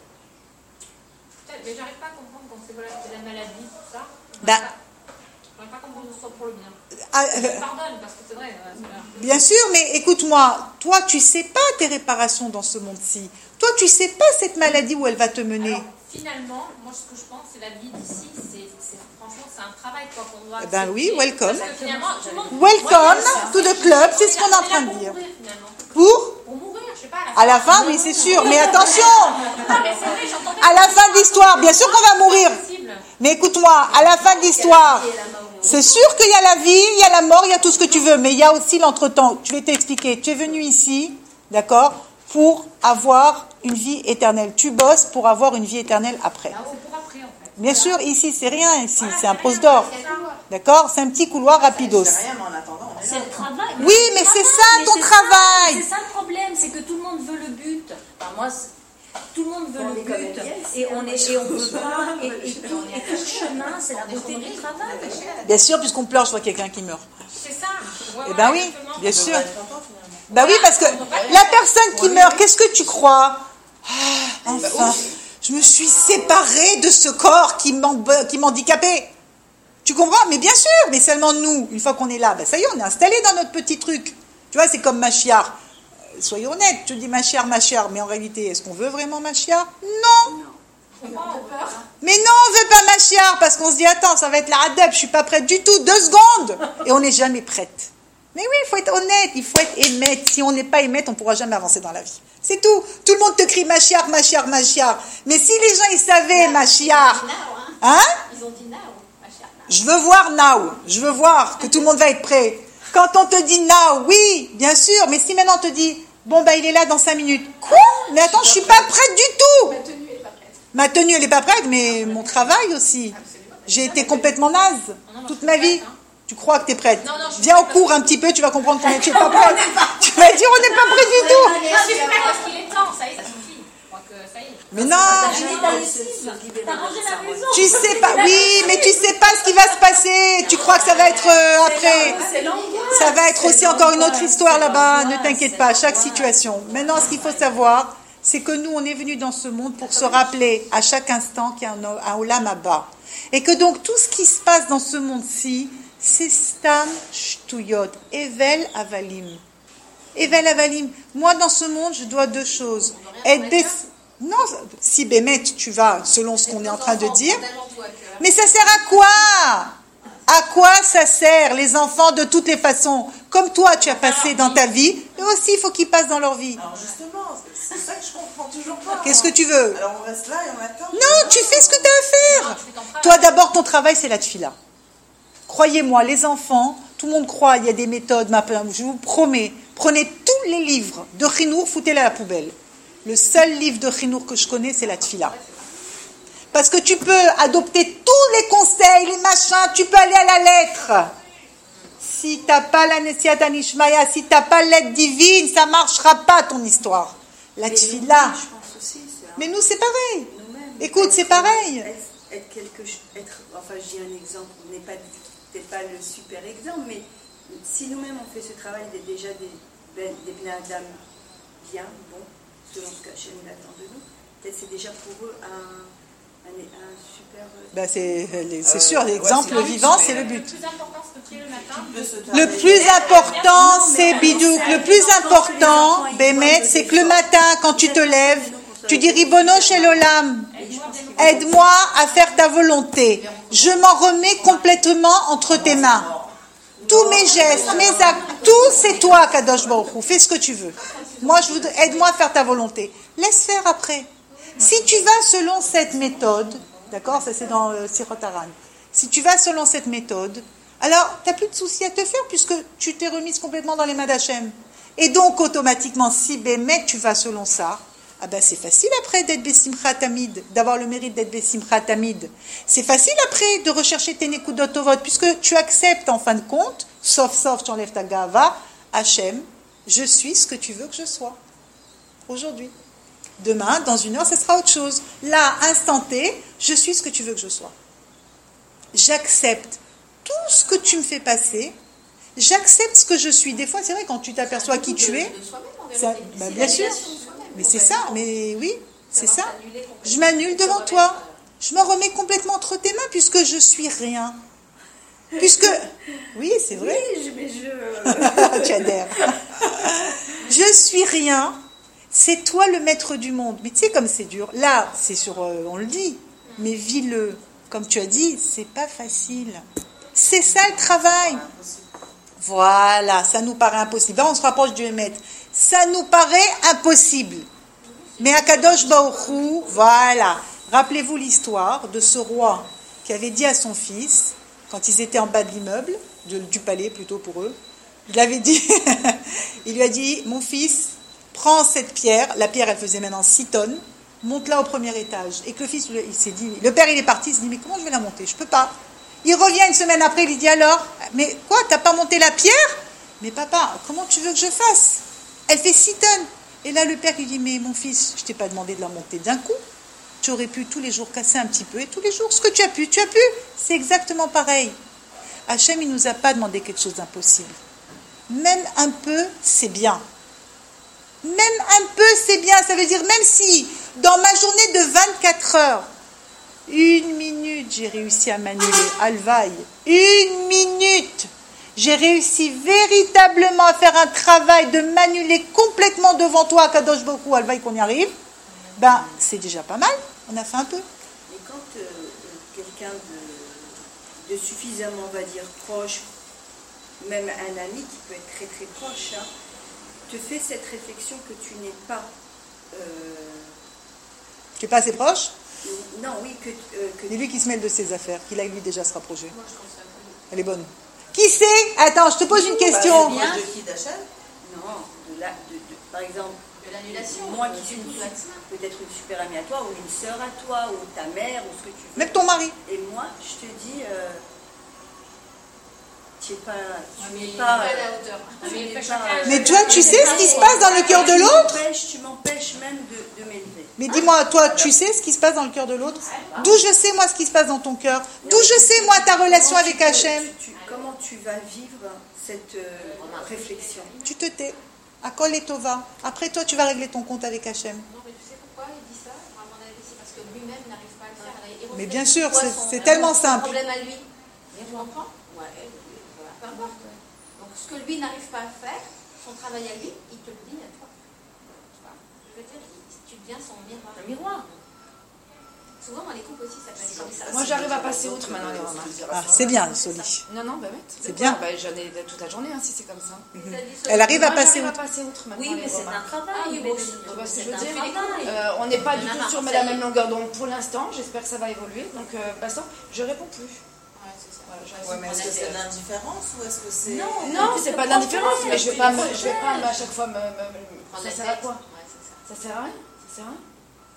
Mais j'arrive pas à comprendre quand c'est la maladie, tout ça. J'arrive pas à comprendre que ce soit pour le bien. Je pardonne, parce que c'est vrai. Bien sûr, mais écoute-moi, toi, tu sais pas tes réparations dans ce monde-ci. Toi, tu sais pas cette maladie où elle va te mener. Alors, finalement, moi, ce que je pense, c'est la vie d'ici, franchement, c'est un travail qu'on doit accepter. Oui, welcome. Parce que finalement, tout le monde... Welcome to the club, c'est ce qu'on est en train de dire. Pour mourir, Pour mourir, je sais pas, à À la fin, oui, c'est sûr. Mais attention, Non, mais c'est vrai, j'entendais. à la fin de l'histoire, bien sûr qu'on va mourir. Possible. Mais écoute-moi, à la fin de l'histoire, c'est sûr qu'il y a la vie, il y a la mort, il y a tout ce que tu veux. Mais il y a aussi l'entretemps. Je vais t'expliquer. Tu es venu ici, d'accord, pour avoir une vie éternelle. Tu bosses pour avoir une vie éternelle après. C'est pour après, en fait. Bien sûr, ici, c'est rien. Ici, c'est un poste d'or. D'accord? C'est un petit couloir rapidos. C'est rien, mais en attendant, on est C'est là. le travail. Oui, mais c'est ça, Mais ton c'est travail. C'est ça le problème, c'est que tout le monde veut le but. Enfin, moi, tout le monde veut On le est comme but Elias, et on veut pas. Et tout le chemin, c'est la beauté du travail. Bien sûr, puisqu'on pleure, je vois quelqu'un qui meurt. C'est ça. Eh ben oui, Exactement. bien On sûr. va être content, finalement. Ben oui, parce que la personne qui meurt, qu'est-ce que tu crois? Enfin, je me suis séparée de ce corps qui m'handicapait. Tu comprends? Mais bien sûr, mais seulement nous, une fois qu'on est là, ben ça y est, on est installé dans notre petit truc. Tu vois, c'est comme Machiar. Soyons honnêtes, tu dis Machiar, mais en réalité, est-ce qu'on veut vraiment Machiar? Non. Mais non, on veut pas Machiar, parce qu'on se dit, attends, ça va être la Hadeb, je suis pas prête du tout, 2 secondes. Et on n'est jamais prête. Mais oui, il faut être honnête, il faut être émette. Si on n'est pas émette, on ne pourra jamais avancer dans la vie. C'est tout. Tout le monde te crie Machiar. Mais si les gens, ils savaient Machiar, hein? Ils ont dit now, ma chère. Je veux voir now. Je veux voir que tout le monde va être prêt. Quand on te dit now, oui, bien sûr. Mais si maintenant on te dit, bon, il est là dans 5 minutes. Quoi? Mais attends, je suis pas prête du tout. Ma tenue, elle est pas prête, mais mon travail aussi. J'ai été complètement naze toute ma vie. Tu crois que tu es prête? Viens au cours un petit peu, tu vas comprendre qu'on tu n'es pas prête. Tu vas dire, on n'est pas prêt du tout. Je suis prête parce qu'il est temps, ça y est, ça suffit. Je crois que ça y est. Mais non, T'as rangé la maison. tu sais pas. Oui, mais tu sais pas ce qui va se passer. Tu crois que ça va être après. Ça va être aussi encore une autre histoire là-bas. Ne t'inquiète pas, chaque situation. Maintenant, ce qu'il faut savoir, c'est que nous, on est venus dans ce monde pour se rappeler à chaque instant qu'il y a un olam Haba. Et que donc, tout ce qui se passe dans ce monde-ci, c'est Stam Shtuyot, Evel Avalim. Evel Avalim. Moi, dans ce monde, je dois 2 choses. Non, si Bémet, tu vas selon ce qu'on est en train de dire. Mais ça sert à quoi? À quoi ça sert, les enfants, de toutes les façons? Comme toi, tu as passé dans ta vie, eux aussi, il faut qu'ils passent dans leur vie. Alors justement, c'est ça que je comprends toujours pas. Qu'est-ce que tu veux? Alors on reste là et on attend. Non, tu fais ce que tu as à faire. Toi, d'abord, ton travail, c'est la tfila. Croyez-moi, les enfants, tout le monde croit, il y a des méthodes, je vous promets, prenez tous les livres de Chinour, foutez-les à la poubelle. Le seul livre de Chinour que je connais, c'est la tfila. Parce que tu peux adopter tous les conseils, les machins, tu peux aller à la lettre. Si tu n'as pas la Nesiat Anishmaya, si tu n'as pas l'aide divine, ça ne marchera pas ton histoire. La tfila. Mais nous, c'est pareil. Écoute, c'est pareil. Enfin, je dis un exemple, on n'est peut-être pas le super exemple, mais si nous-mêmes on fait ce travail d'être déjà des Bnei Adam bien, bon, selon ce qu'Hachem attend de nous, peut-être c'est déjà pour eux un super... Ben c'est sûr, l'exemple vivant, c'est le but. Le plus important, c'est de prier le matin. Le plus important, c'est Bidouk. Le plus important, Bémet, c'est que le matin, quand tu te lèves, tu dis Ribono Shel Olam, aide-moi à faire ta volonté. Je m'en remets complètement entre tes mains. Tous mes gestes, mes actes, tout c'est toi, Kadosh Baruch Hu. Fais ce que tu veux. Moi, aide-moi à faire ta volonté. Laisse faire après. Si tu vas selon cette méthode, d'accord, ça c'est dans Sirot Haran. Si tu vas selon cette méthode, alors tu n'as plus de soucis à te faire puisque tu t'es remise complètement dans les mains d'Hachem. Et donc automatiquement, si Bémet tu vas selon ça, ah ben c'est facile après d'être Bessimcha Tamid, d'avoir le mérite d'être Bessimcha Tamid. C'est facile après de rechercher tes Nekudot Tovot, puisque tu acceptes en fin de compte, sauf tu enlèves ta Gava, Hachem, je suis ce que tu veux que je sois. Aujourd'hui. Demain, dans 1 heure, ce sera autre chose. Là, instant T, je suis ce que tu veux que je sois. J'accepte tout ce que tu me fais passer. J'accepte ce que je suis. Des fois, c'est vrai, quand tu t'aperçois qui tu es, ça, ben, bien sûr. Mais c'est ça, mais oui, c'est ça. Je m'annule devant toi. Je me remets complètement entre tes mains puisque je suis rien. Puisque, oui, c'est vrai. Oui, mais je... Tu adhères. Je suis rien. C'est toi le maître du monde. Mais tu sais comme c'est dur. Là, c'est sur, on le dit, mais vis-le. Comme tu as dit, c'est pas facile. C'est ça le travail. Voilà, ça nous paraît impossible. Là, on se rapproche du Hémet. Ça nous paraît impossible. Mais Akadosh Baruch Hu, voilà. Rappelez-vous l'histoire de ce roi qui avait dit à son fils, quand ils étaient en bas de l'immeuble, du palais plutôt pour eux, il avait dit, il lui a dit, mon fils, prends cette pierre, la pierre elle faisait maintenant 6 tonnes, monte-la au premier étage. Et que le fils, il s'est dit, le père il est parti, il s'est dit, mais comment je vais la monter? Je peux pas. Il revient une semaine après, il lui dit alors, mais quoi, t'as pas monté la pierre? Mais papa, comment tu veux que je fasse? Elle fait 6 tonnes. Et là le père lui dit, mais mon fils, je t'ai pas demandé de la monter d'un coup. Tu aurais pu tous les jours casser un petit peu, et tous les jours, ce que tu as pu. C'est exactement pareil. Hachem, il nous a pas demandé quelque chose d'impossible. Même un peu, c'est bien. Même un peu, c'est bien. Ça veut dire, même si, dans ma journée de 24 heures, 1 minute, j'ai réussi à m'annuler. Alvaï, 1 minute. J'ai réussi véritablement à faire un travail de m'annuler complètement devant toi, Kadosh Baruch Hu, Alvaï, qu'on y arrive. Ben, c'est déjà pas mal. On a fait un peu. Et quand quelqu'un de suffisamment, on va dire, proche, même un ami qui peut être très très proche, hein, te fait cette réflexion que tu n'es pas... Tu n'es pas assez proche? Non, oui, que c'est lui qui se mêle de ses affaires, qu'il a lui déjà se rapprocher. Moi, je pense que elle est bonne. Qui c'est? Attends, je te pose une question. Non, par exemple, de l'annulation. Moi qui suis peut-être une super amie à toi, ou une sœur à toi, ou ta mère, ou ce que tu veux. Même ton mari. Et moi, je te dis, tu n'es pas... à la hauteur. Mais toi, tu sais ce qui se passe dans le cœur de l'autre? Tu m'empêches même de m'élever. Mais dis-moi, toi, tu sais ce qui se passe dans le cœur de l'autre? D'où je sais, moi, ce qui se passe dans ton cœur? D'où je sais, moi, ta relation avec Hachem? Comment tu vas vivre cette réflexion? Tu te tais. Akol et Tova. Après, toi, tu vas régler ton compte avec Hachem. Non, mais tu sais pourquoi il dit ça? À mon avis, c'est parce que lui-même n'arrive pas à le faire. Mais bien sûr, c'est tellement simple. Problème à lui. Tu comprends? Ouais, peu importe. Donc, ce que lui n'arrive pas à faire, son travail à lui, il te le dit à toi. Tu vois? Je veux dire, tu deviens son miroir. Un miroir. Souvent, dans les couples aussi, ça peut être comme ça. Moi, j'arrive à passer outre maintenant les remarques. Ah, c'est bien, Soli. Non, bah bête. C'est bien. Bah, j'en ai toute la journée, hein, si c'est comme ça. Elle arrive à Moi, passer j'arrive à outre. passer outre maintenant. Oui, mais les c'est un remarques. travail. Tu vois ce que je veux C'est un dire? travail. On n'est pas du Il y en a tout marre, sur ça la y est. même longueur d'onde pour l'instant. J'espère que ça va évoluer. Donc, passons. Je réponds plus. Ouais, c'est ça. Voilà, Ouais, mais est-ce que c'est de l'indifférence ou est-ce que c'est... non, c'est pas d'indifférence, mais je vais pas à chaque fois ça sert à quoi? Ouais, c'est ça. Ça sert à rien. Ça sert à rien.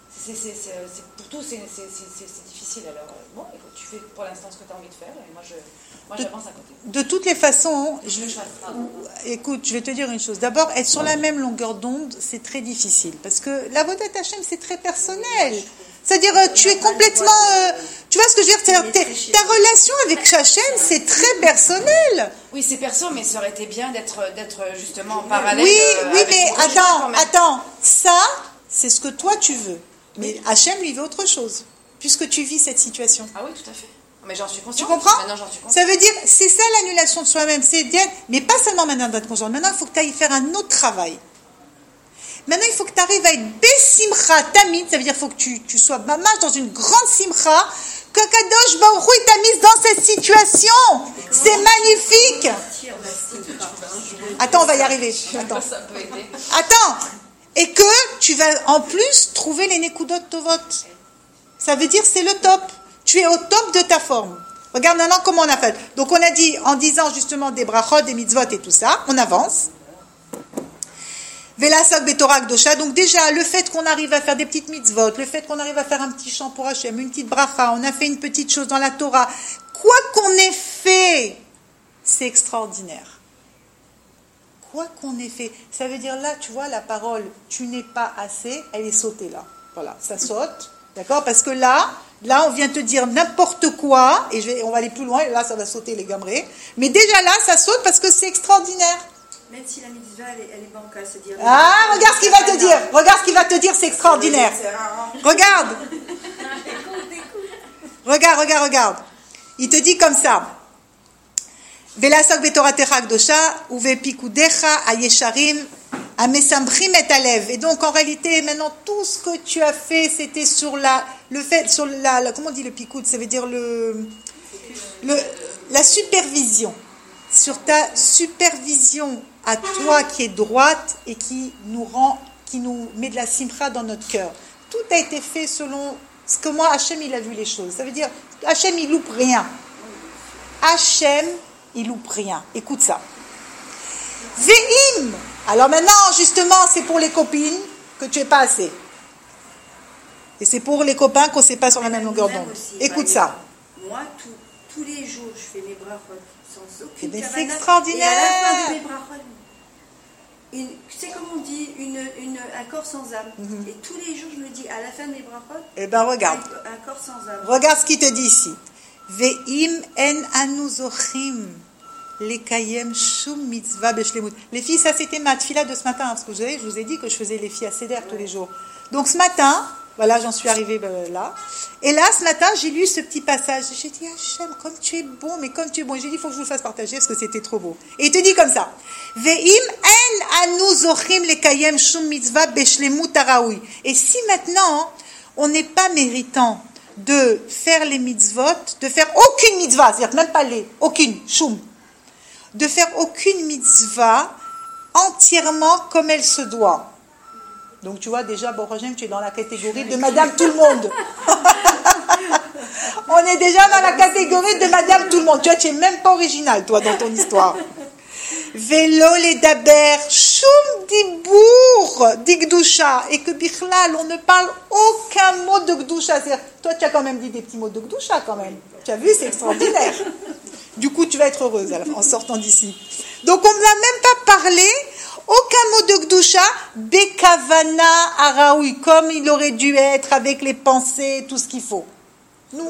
Pour tout, c'est difficile. Alors, bon, écoute, tu fais pour l'instant ce que tu as envie de faire, et moi, j'avance à côté. De toutes les façons, écoute, je vais te dire une chose. D'abord, être sur la même longueur d'onde, c'est très difficile. Parce que la Vodat Hachem, c'est très personnel. C'est-à-dire, tu es complètement... tu vois ce que je veux dire? Ta relation avec Hachem, c'est très personnel. Oui, c'est perso, mais ça aurait été bien d'être justement en parallèle. Oui, mais attends. Ça, c'est ce que toi, tu veux. Mais Hachem, lui, veut autre chose. Puisque tu vis cette situation. Ah oui, tout à fait. Mais j'en suis consciente. Tu comprends? Maintenant, j'en suis consciente. Ça veut dire, c'est ça l'annulation de soi-même. C'est dire, mais pas seulement maintenant d'être consciente. Maintenant, il faut que tu ailles faire un autre travail. Maintenant, il faut que tu arrives à être besimcha tamid. Ça veut dire qu'il faut que tu sois mamash dans une grande simcha. Que Kadosh Baruch Hu t'a mise dans cette situation. C'est magnifique. Attends, on va y arriver. Attends. Ça peut aider. Attends. Et que tu vas en plus trouver les nekudot tovot. Ça veut dire c'est le top. Tu es au top de ta forme. Regarde maintenant comment on a fait. Donc on a dit, en disant justement des brachot, des mitzvot et tout ça, on avance. Velasok betorah kdosha. Donc déjà, le fait qu'on arrive à faire des petites mitzvot, le fait qu'on arrive à faire un petit chant pour Hachem, une petite bracha, on a fait une petite chose dans la Torah. Quoi qu'on ait fait, c'est extraordinaire. Quoi qu'on ait fait. Ça veut dire là, tu vois, la parole, tu n'es pas assez, elle est sautée là. Voilà, ça saute. D'accord? Parce que là, on vient te dire n'importe quoi, et on va aller plus loin, et là, ça va sauter les gamrés. Mais déjà là, ça saute parce que c'est extraordinaire. Même si la mitzvah, elle est bancale, c'est-à-dire... Ah, regarde ce qu'il va te dire. Regarde ce qu'il va te dire, c'est extraordinaire. Regarde. Regarde. Il te dit comme ça. Velasok betoratecha kdosha uve pikudecha ayesharim amesamchim et alev. Et donc en réalité maintenant tout ce que tu as fait c'était sur la comment on dit le pikoud, ça veut dire la supervision, sur ta supervision à toi qui est droite et qui nous met de la simcha dans notre cœur. Tout a été fait selon ce que moi, Hachem, il a vu les choses. Ça veut dire, Hachem, il loupe rien. Hachem, il loupe rien. Écoute ça. Ve'im. Alors maintenant, justement, c'est pour les copines que tu es pas assez. Et c'est pour les copains qu'on ne sait pas sur la même longueur d'onde. Écoute ça. Moi, tous les jours, je fais mes brachot sans aucune c'est kavana. extraordinaire. Et à la fin de mes brachot, c'est comme on dit, un corps sans âme. Et tous les jours, je me dis, à la fin de mes brachot, eh ben regarde. Un corps sans âme. Regarde ce qu'il te dit ici. Ve'im en anu zochim lekayem shum mitzvah beshlemut. Les filles, ça c'était ma tfila de ce matin, parce que je vous ai dit que je faisais les filles à Seder tous les jours. Donc ce matin, voilà, j'en suis arrivée là. Et là, ce matin, j'ai lu ce petit passage. J'ai dit, Hachem, comme tu es bon, mais comme tu es bon. J'ai dit, il faut que je vous le fasse partager parce que c'était trop beau. Et il te dit comme ça. Ve'im en anu zochim lekayem shum mitzvah beshlemut haraoui. Et si maintenant, on n'est pas méritant de faire les mitzvot, de faire aucune mitzvah, c'est-à-dire même pas aucune, shum, de faire aucune mitzvah entièrement comme elle se doit. Donc tu vois déjà, bon, Roger, tu es dans la catégorie de Madame Tout le Monde. On est déjà dans la catégorie de Madame Tout le Monde. Tu vois, tu n'es même pas original, toi, dans ton histoire. Vélo les daber, shum dibour, digdusha, et que bichlal, on ne parle aucun mot de gdusha. C'est-à-dire, toi, tu as quand même dit des petits mots de gdusha, quand même. Tu as vu, c'est extraordinaire. Du coup, tu vas être heureuse en sortant d'ici. Donc, on ne l'a même pas parlé, aucun mot de gdusha, bekavana araoui, comme il aurait dû être avec les pensées, tout ce qu'il faut. Nous,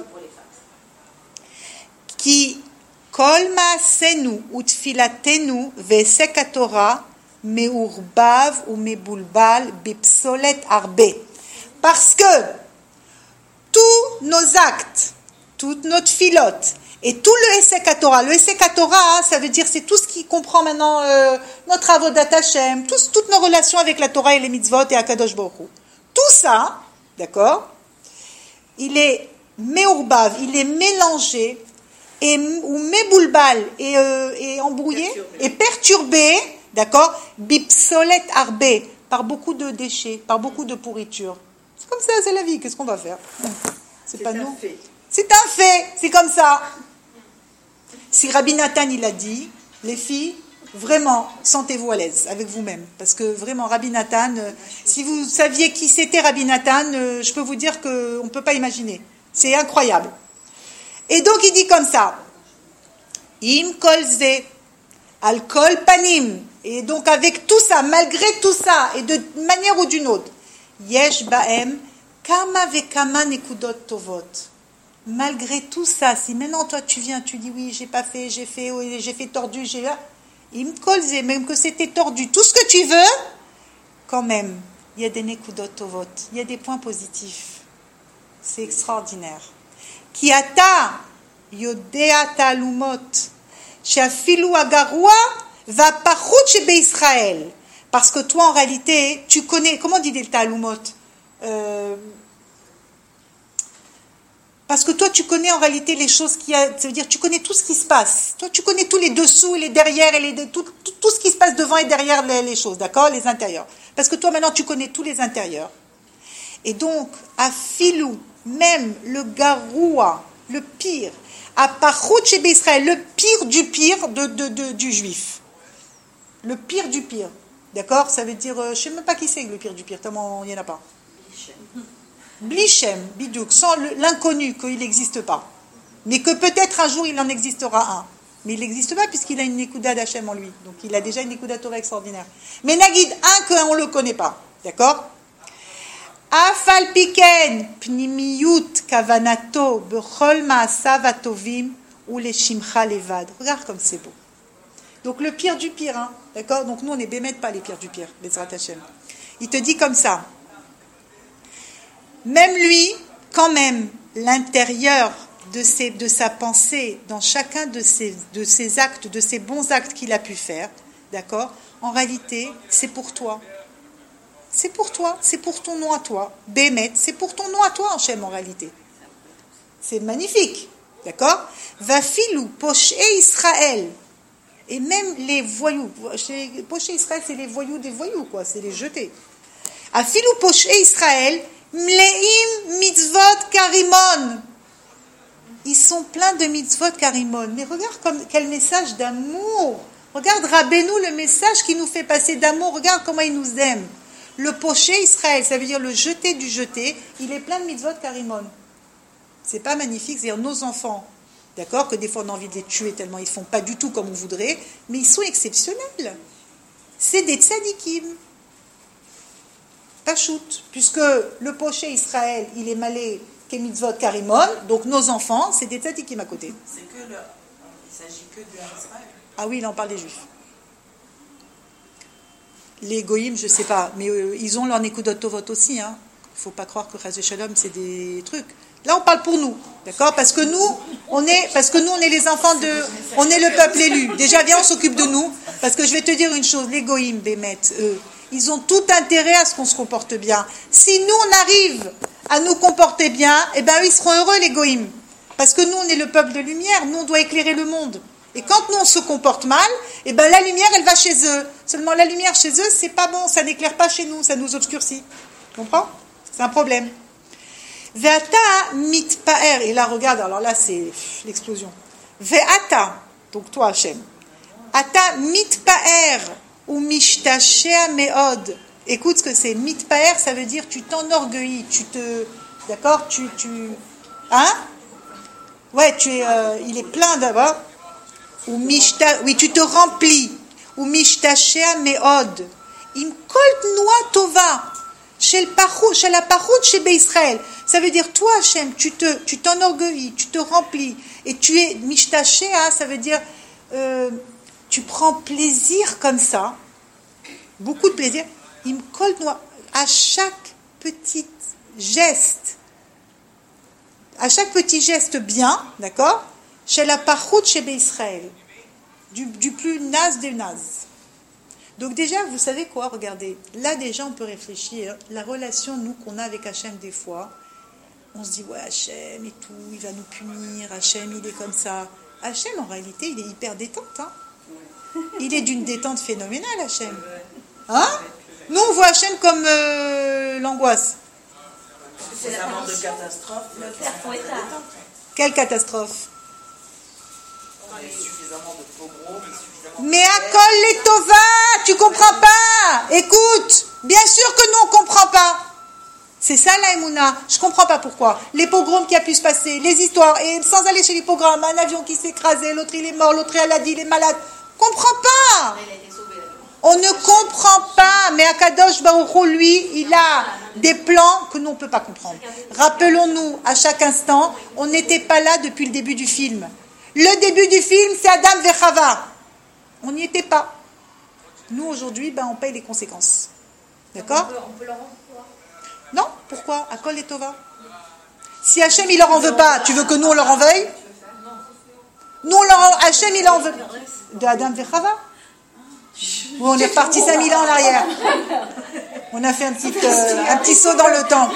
qui kol ma'asenu utfilatenu ve'esek haTorah me'urbav ou me'bulbal bipsolet arbe. Parce que tous nos actes, toute notre filote et tout le Esek HaTorah, le Esek HaTorah, ça veut dire c'est tout ce qui comprend maintenant notre avodat Hashem, toutes nos relations avec la Torah et les mitzvot et Akadosh Baruch Hu. Tout ça, d'accord, il est me'urbav, il est mélangé ou meboulbal et embrouillé et perturbé, d'accord, bipsolet arbe, par beaucoup de déchets, par beaucoup de pourriture. C'est comme ça, c'est la vie, qu'est-ce qu'on va faire? C'est pas nous. Fait. C'est un fait, c'est comme ça. Si Rabbi Nathan il a dit, les filles, vraiment, sentez-vous à l'aise avec vous-même, parce que vraiment Rabbi Nathan, si vous saviez qui c'était Rabbi Nathan, je peux vous dire qu'on ne peut pas imaginer. C'est incroyable. Et donc il dit comme ça, im kolze, al kol panim, et donc avec tout ça, malgré tout ça, et de manière ou d'une autre, yesh baem, kama vekama nekudot tovot. Malgré tout ça, si maintenant toi tu viens, tu dis oui, j'ai pas fait, j'ai fait tordu, im kolze, même que c'était tordu, tout ce que tu veux, quand même, il y a des nekudot tovot, il y a des points positifs. C'est extraordinaire. Ki ata yodea talumot sheafilu agarua va pachut shebe Israël. Parce que toi, en réalité, tu connais... Comment on dit des talumot parce que toi, tu connais en réalité les choses qui... Ça veut dire, tu connais tout ce qui se passe. Toi, tu connais tous les dessous et les derrière et tout ce qui se passe devant et derrière les choses, d'accord? Les intérieurs. Parce que toi, maintenant, tu connais tous les intérieurs. Et donc, afilu, même le garoua, le pire, à Pachut chez Israël, le pire du pire du juif. Le pire du pire. D'accord? Ça veut dire, je ne sais même pas qui c'est le pire du pire, tellement il n'y en a pas. Blichem, bidouk, sans l'inconnu, qu'il n'existe pas. Mais que peut-être un jour il en existera un. Mais il n'existe pas puisqu'il a une Nekuda d'Hachem en lui. Donc il a déjà une Nekuda Torah extraordinaire. Mais Nagid, un qu'on ne le connaît pas. D'accord? Afal piken, pnimiyut kavanato, bechol ma'asav atovim, ou les shimcha levad. Regarde comme c'est beau. Donc le pire du pire, hein, d'accord? Donc nous on est bémet pas les pires du pire, Bezrat Hashem. Il te dit comme ça. Même lui, quand même, l'intérieur de sa pensée, dans chacun de ses actes, de ses bons actes qu'il a pu faire, d'accord? En réalité, c'est pour toi. C'est pour toi, c'est pour ton nom à toi. Bémet, c'est pour ton nom à toi, Hachem, en réalité. C'est magnifique, d'accord? Vafilu poché Israël. Et même les voyous, poché Israël, c'est les voyous des voyous, quoi, c'est les jetés. Afilu poché Israël, mleim mitzvot karimon. Ils sont pleins de mitzvot karimon. Mais regarde quel message d'amour. Regarde Rabbeinu, le message qu'il nous fait passer d'amour. Regarde comment il nous aime. Le poché Israël, ça veut dire le jeté du jeté, il est plein de mitzvot karimon. C'est pas magnifique, c'est-à-dire nos enfants. D'accord, que des fois on a envie de les tuer tellement ils font pas du tout comme on voudrait, mais ils sont exceptionnels. C'est des tzadikim. Pachout, puisque le poché Israël, il est malé kemitzvot karimon, donc nos enfants, c'est des tzadikim à côté. C'est que il s'agit que du Israël. Ah oui, là on parle des juifs. Les goïms, je sais pas, mais ils ont leur nekudot tovot aussi. Hein. Faut pas croire que Chas Shalom c'est des trucs. Là, on parle pour nous, d'accord ? Parce que nous, on est les enfants on est le peuple élu. Déjà, viens, on s'occupe de nous. Parce que je vais te dire une chose, les goïms, Bémet, ils ont tout intérêt à ce qu'on se comporte bien. Si nous, on arrive à nous comporter bien, eh ben, eux, ils seront heureux, les goïms. Parce que nous, on est le peuple de lumière. Nous, on doit éclairer le monde. Et quand nous, on se comporte mal, eh ben, la lumière, elle va chez eux. Seulement, la lumière chez eux, c'est pas bon. Ça n'éclaire pas chez nous. Ça nous obscurcit. Tu comprends ? C'est un problème. Ve'ata mitpaer, et là regarde, alors là c'est l'explosion. Ve'ata, donc toi Hachem, ata mitpaer ou mishtashea meod. Écoute ce que c'est. Mitpaer, ça veut dire tu t'enorgueillis, d'accord, hein? Ouais, il est plein d'abord. Ou oui, tu te remplis. Ou mishtashea meod. Im kol noa tova. Chez la pachout, chez Israël. Ça veut dire, toi, Hachem, tu t'enorgueillis, tu te remplis, et tu es mishtashea, ça veut dire, tu prends plaisir comme ça, beaucoup de plaisir, il me colle noir, à chaque petit geste bien, d'accord, chez la pachout, chez Israël, du plus naze des nazes. Donc déjà, vous savez quoi, regardez, là déjà on peut réfléchir, la relation nous qu'on a avec Hachem des fois, on se dit ouais Hachem et tout, il va nous punir, Hachem il est comme ça. Hachem en réalité il est hyper détente, hein. Il est d'une détente phénoménale Hachem. Hein? Nous on voit Hachem comme l'angoisse. C'est la mort de catastrophe. Le père Poeta. Quelle catastrophe? Il y a suffisamment de pogroms, mais à Kol les Tova, tu comprends pas. Écoute, bien sûr que nous on comprend pas. C'est ça la Emouna. Je comprends pas pourquoi. Les pogroms qui a pu se passer, les histoires, et sans aller chez les pogroms, un avion qui s'est écrasé, l'autre il est mort, l'autre elle a dit il est malade. Comprends pas. On ne comprend pas. Mais Akadosh Baruch Hu, lui, il a des plans que nous on peut pas comprendre. Rappelons-nous à chaque instant, on n'était pas là depuis le début du film. Le début du film, c'est Adam et Chava. On n'y était pas. Nous, aujourd'hui, on paye les conséquences. D'accord ? On peut leur rendre quoi ? Non, pourquoi ? À Kol et Tova. Si Hachem, il leur en veut pas, tu veux que nous, on leur en veuille ? Nous, Hachem, il en veut. De Adam et Chava. Où on est reparti 5000 ans en arrière. On a fait un petit saut dans le temps.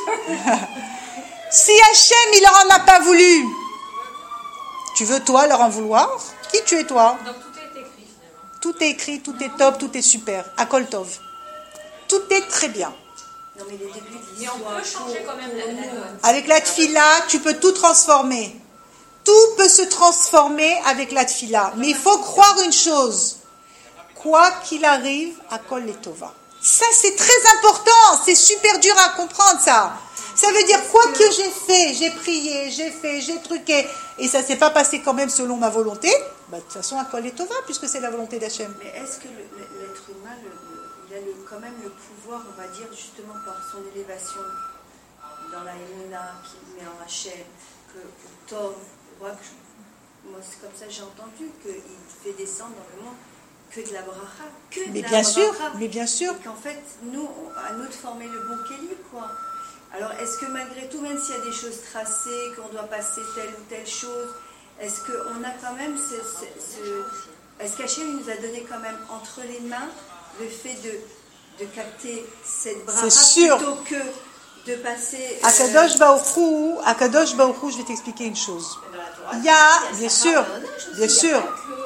Si Hachem, il leur en a pas voulu, tu veux, toi, leur en vouloir ? Qui tu es, toi ? Donc tout est écrit finalement. Tout est écrit, tout est top, tout est super. Akol Tov. Tout est très bien. Non, mais les débuts de Mais on l'histoire. peut changer quand même la donne. Avec la tfila, tu peux tout transformer. Tout peut se transformer avec la tfila. Mais il faut croire une chose. Quoi qu'il arrive, Akol et Tova. Ça, c'est très important. C'est super dur à comprendre, ça. Ça veut dire, quoi que j'ai fait, j'ai prié, j'ai truqué, et ça ne s'est pas passé quand même selon ma volonté, de toute façon, Akol et Tova, puisque c'est la volonté d'Hachem. Mais est-ce que l'être humain, il a quand même le pouvoir, on va dire, justement par son élévation dans la Emouna, qui met en Hachem, que Tov, moi c'est comme ça que j'ai entendu, qu'il fait descendre dans le monde que de la bracha, que de Mais la bien sûr, bracha. mais bien sûr. Et qu'en fait, nous, à nous de former le bon kéli, quoi. Alors, est-ce que malgré tout, même s'il y a des choses tracées, qu'on doit passer telle ou telle chose, est-ce qu'on a quand même est-ce qu'Hachem nous a donné quand même entre les mains le fait de capter cette bracha plutôt que de passer... Akadosh Baruch Hu, je vais t'expliquer une chose. Il y a, bien sûr,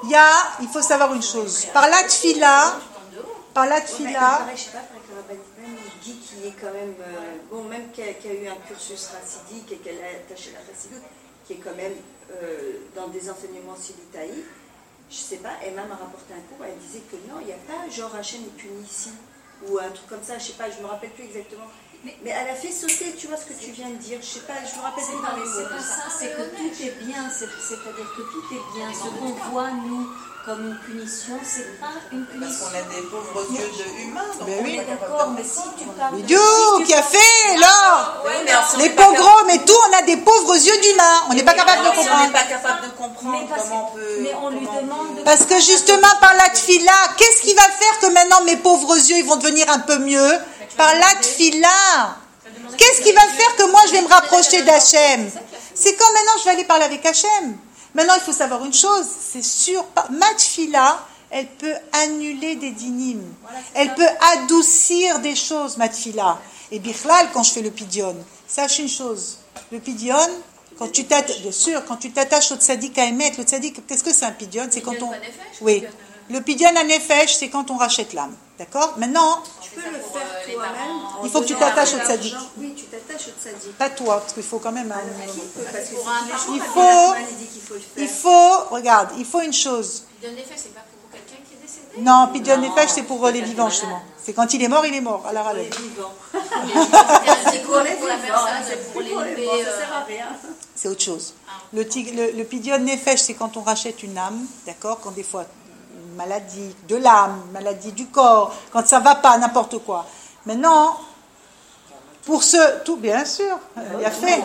il faut savoir une chose. Par la tfila, Pareil, je sais pas, pareil que Rabbi même il dit qu'il est quand même, même qu'il a eu un cursus racidique et qu'elle a attaché la racidoute, qui est quand même dans des enseignements silitaïs, je sais pas, Emma m'a rapporté un cours, elle disait que non, il n'y a pas genre Hachem est puni ici, ou un truc comme ça, je sais pas, je me rappelle plus exactement. Mais elle a fait sauter, tu vois ce que tu viens de dire, je sais pas, je me rappelle plus dans les mots. C'est pas ça, c'est que tout est bien, c'est-à-dire que tout est bien. Ce qu'on voit, nous, comme une punition, c'est pas une Parce punition. qu'on a des pauvres yeux de humains. Donc Ben on oui. est pas D'accord, mais si tu parles... Dieu qui a fait, là, Oui, mais on les n'est pas pogroms et tout, on a des pauvres yeux d'humains. On n'est pas capable de On n'est comprendre. pas capable de comprendre Mais parce comment on peut. mais on lui comment demande de- Parce que justement, par la tfila, qu'est-ce qui va faire que maintenant mes pauvres yeux, ils vont devenir un peu mieux? Par la tfila. Qu'est-ce qui va faire que moi, je vais me rapprocher d'Hachem? C'est quand maintenant, je vais aller parler avec Hachem. Maintenant, il faut savoir une chose, c'est sûr, ma tfila, elle peut annuler des dynimes. Elle peut adoucir des choses, ma tfila. Et bichlal, quand je fais le pidyon, sache une chose, le pidyon, quand tu t'attaches, bien sûr, quand tu t'attaches au tzaddik à émettre, le tzaddik, qu'est-ce que c'est un pidyon? C'est quand on... Oui. Le pidyon à nefesh, c'est quand on rachète l'âme. D'accord? Maintenant, Tu peux le faire toi-même. il faut que tu t'attaches au tzaddik. Oui, tu t'attaches au tzaddik. Pas toi, parce qu'il faut quand même un... Qui peut, parce que Pour un il parent, faut, dit qu'il faut le Il faire. faut, regarde, il faut une chose. D'un effet, c'est pas pour quelqu'un qui est décédé. Non, pidyon nefesh, c'est pour les vivants, justement. C'est quand il est mort, il est mort. Alors, Les allez. vivants. C'est pour la personne, c'est pour Pour les l'élever. vivants, ça sert à rien. C'est autre chose. Le pidyon nefesh, c'est quand on rachète une âme, d'accord? Quand des fois, une maladie de l'âme, maladie du corps, quand ça va pas, n'importe quoi. Maintenant, pour tout, bien sûr, il y a fait.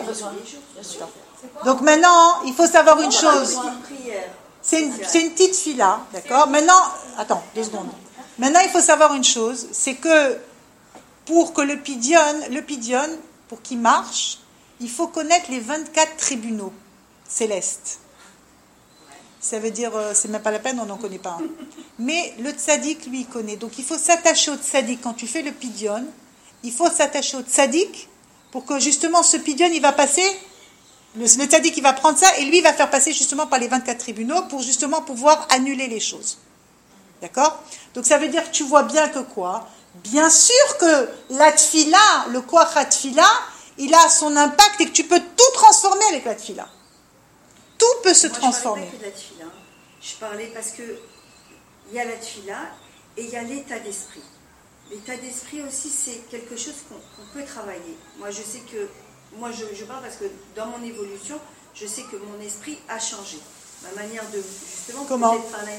Donc maintenant, il faut savoir une chose. Prière. C'est une petite fila, d'accord? Maintenant, attends, 2 secondes. Maintenant, il faut savoir une chose, c'est que pour que le pidyon, pour qu'il marche, il faut connaître les 24 tribunaux célestes. Ça veut dire, c'est même pas la peine, on n'en connaît pas un. Mais le tzaddik, lui, il connaît. Donc il faut s'attacher au tzaddik. Quand tu fais le pidyon, il faut s'attacher au tzaddik pour que justement ce pidyon, il va passer, le tzaddik, il va prendre ça et lui, il va faire passer justement par les 24 tribunaux pour justement pouvoir annuler les choses. D'accord? Donc ça veut dire que tu vois bien que quoi? Bien sûr que la tfila, le koach ha-tfila, il a son impact et que tu peux tout transformer avec la tfila. Tout peut se transformer. Je ne parlais pas que de la tfila. Je parlais parce que il y a la tfila et il y a l'état d'esprit. L'état d'esprit aussi, c'est quelque chose qu'on peut travailler. Moi, je sais que, je parle parce que dans mon évolution, je sais que mon esprit a changé. Ma manière de, justement, comment? Peut-être par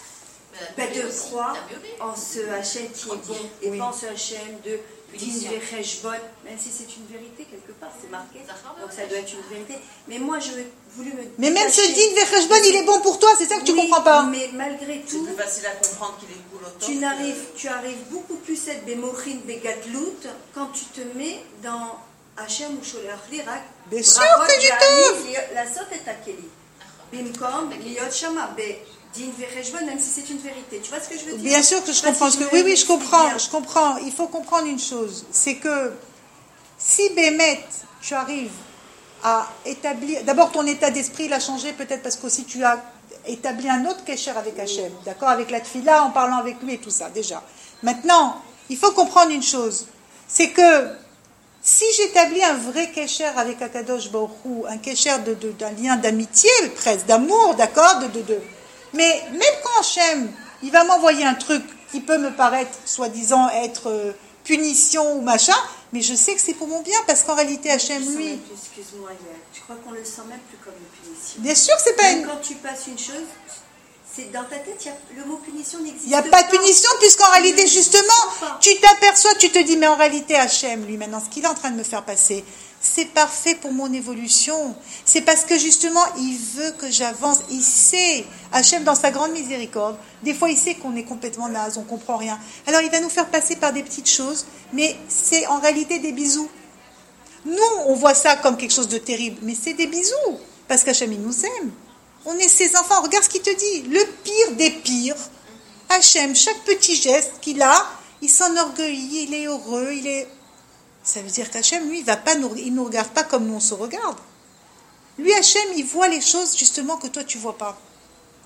de croire en ce Hachem qui est bon et pas en ce Hachem de din vecheshbon, même si c'est une vérité quelque part, c'est marqué, donc ça doit être une vérité. Mais moi, je voulu me. Mais même ce din vecheshbon, il est bon pour toi, c'est ça que tu comprends pas. Mais malgré tout, c'est plus facile à comprendre qu'il est cool autant. Tu arrives beaucoup plus à être bémochin begatlout quand tu te mets dans Hachem ou Sholach Lirak. Bien sûr que du tout. La sorte est à Kelly. Bimkom, liot shama, din vecheshbon, même si c'est une vérité. Tu vois ce que je veux dire? Bien sûr que je comprends. Oui, je comprends. Il faut comprendre une chose. C'est que si Bémet, tu arrives à établir... D'abord, ton état d'esprit, il a changé peut-être parce qu'aussi tu as établi un autre kesher avec Hachem. D'accord? Avec la tfila, en parlant avec lui et tout ça, déjà. Maintenant, il faut comprendre une chose. C'est que si j'établis un vrai kesher avec Akadosh Baruch Hu, un kesher d'un lien d'amitié, presque, d'amour, d'accord? Mais même quand Hachem, il va m'envoyer un truc qui peut me paraître, soi-disant, être punition ou machin, mais je sais que c'est pour mon bien, parce qu'en réalité, Hachem, lui... Excuse-moi, je crois qu'on ne le sent même plus comme une punition. Bien sûr que c'est pas une... Quand tu passes une chose, c'est dans ta tête, le mot punition n'existe pas. Il n'y a pas de punition, puisqu'en réalité, justement, tu t'aperçois, tu te dis, mais en réalité, Hachem, lui, maintenant, ce qu'il est en train de me faire passer, c'est parfait pour mon évolution. C'est parce que justement, il veut que j'avance. Il sait, Hachem, dans sa grande miséricorde, des fois, il sait qu'on est complètement naze, on ne comprend rien. Alors, il va nous faire passer par des petites choses, mais c'est en réalité des bisous. Nous, on voit ça comme quelque chose de terrible, mais c'est des bisous, parce qu'Hachem, il nous aime. On est ses enfants. Regarde ce qu'il te dit. Le pire des pires, Hachem, chaque petit geste qu'il a, il s'enorgueillit, il est heureux, il est... Ça veut dire qu'Hachem, lui, il ne nous regarde pas comme nous on se regarde. Lui, Hachem, il voit les choses justement que toi, tu ne vois pas.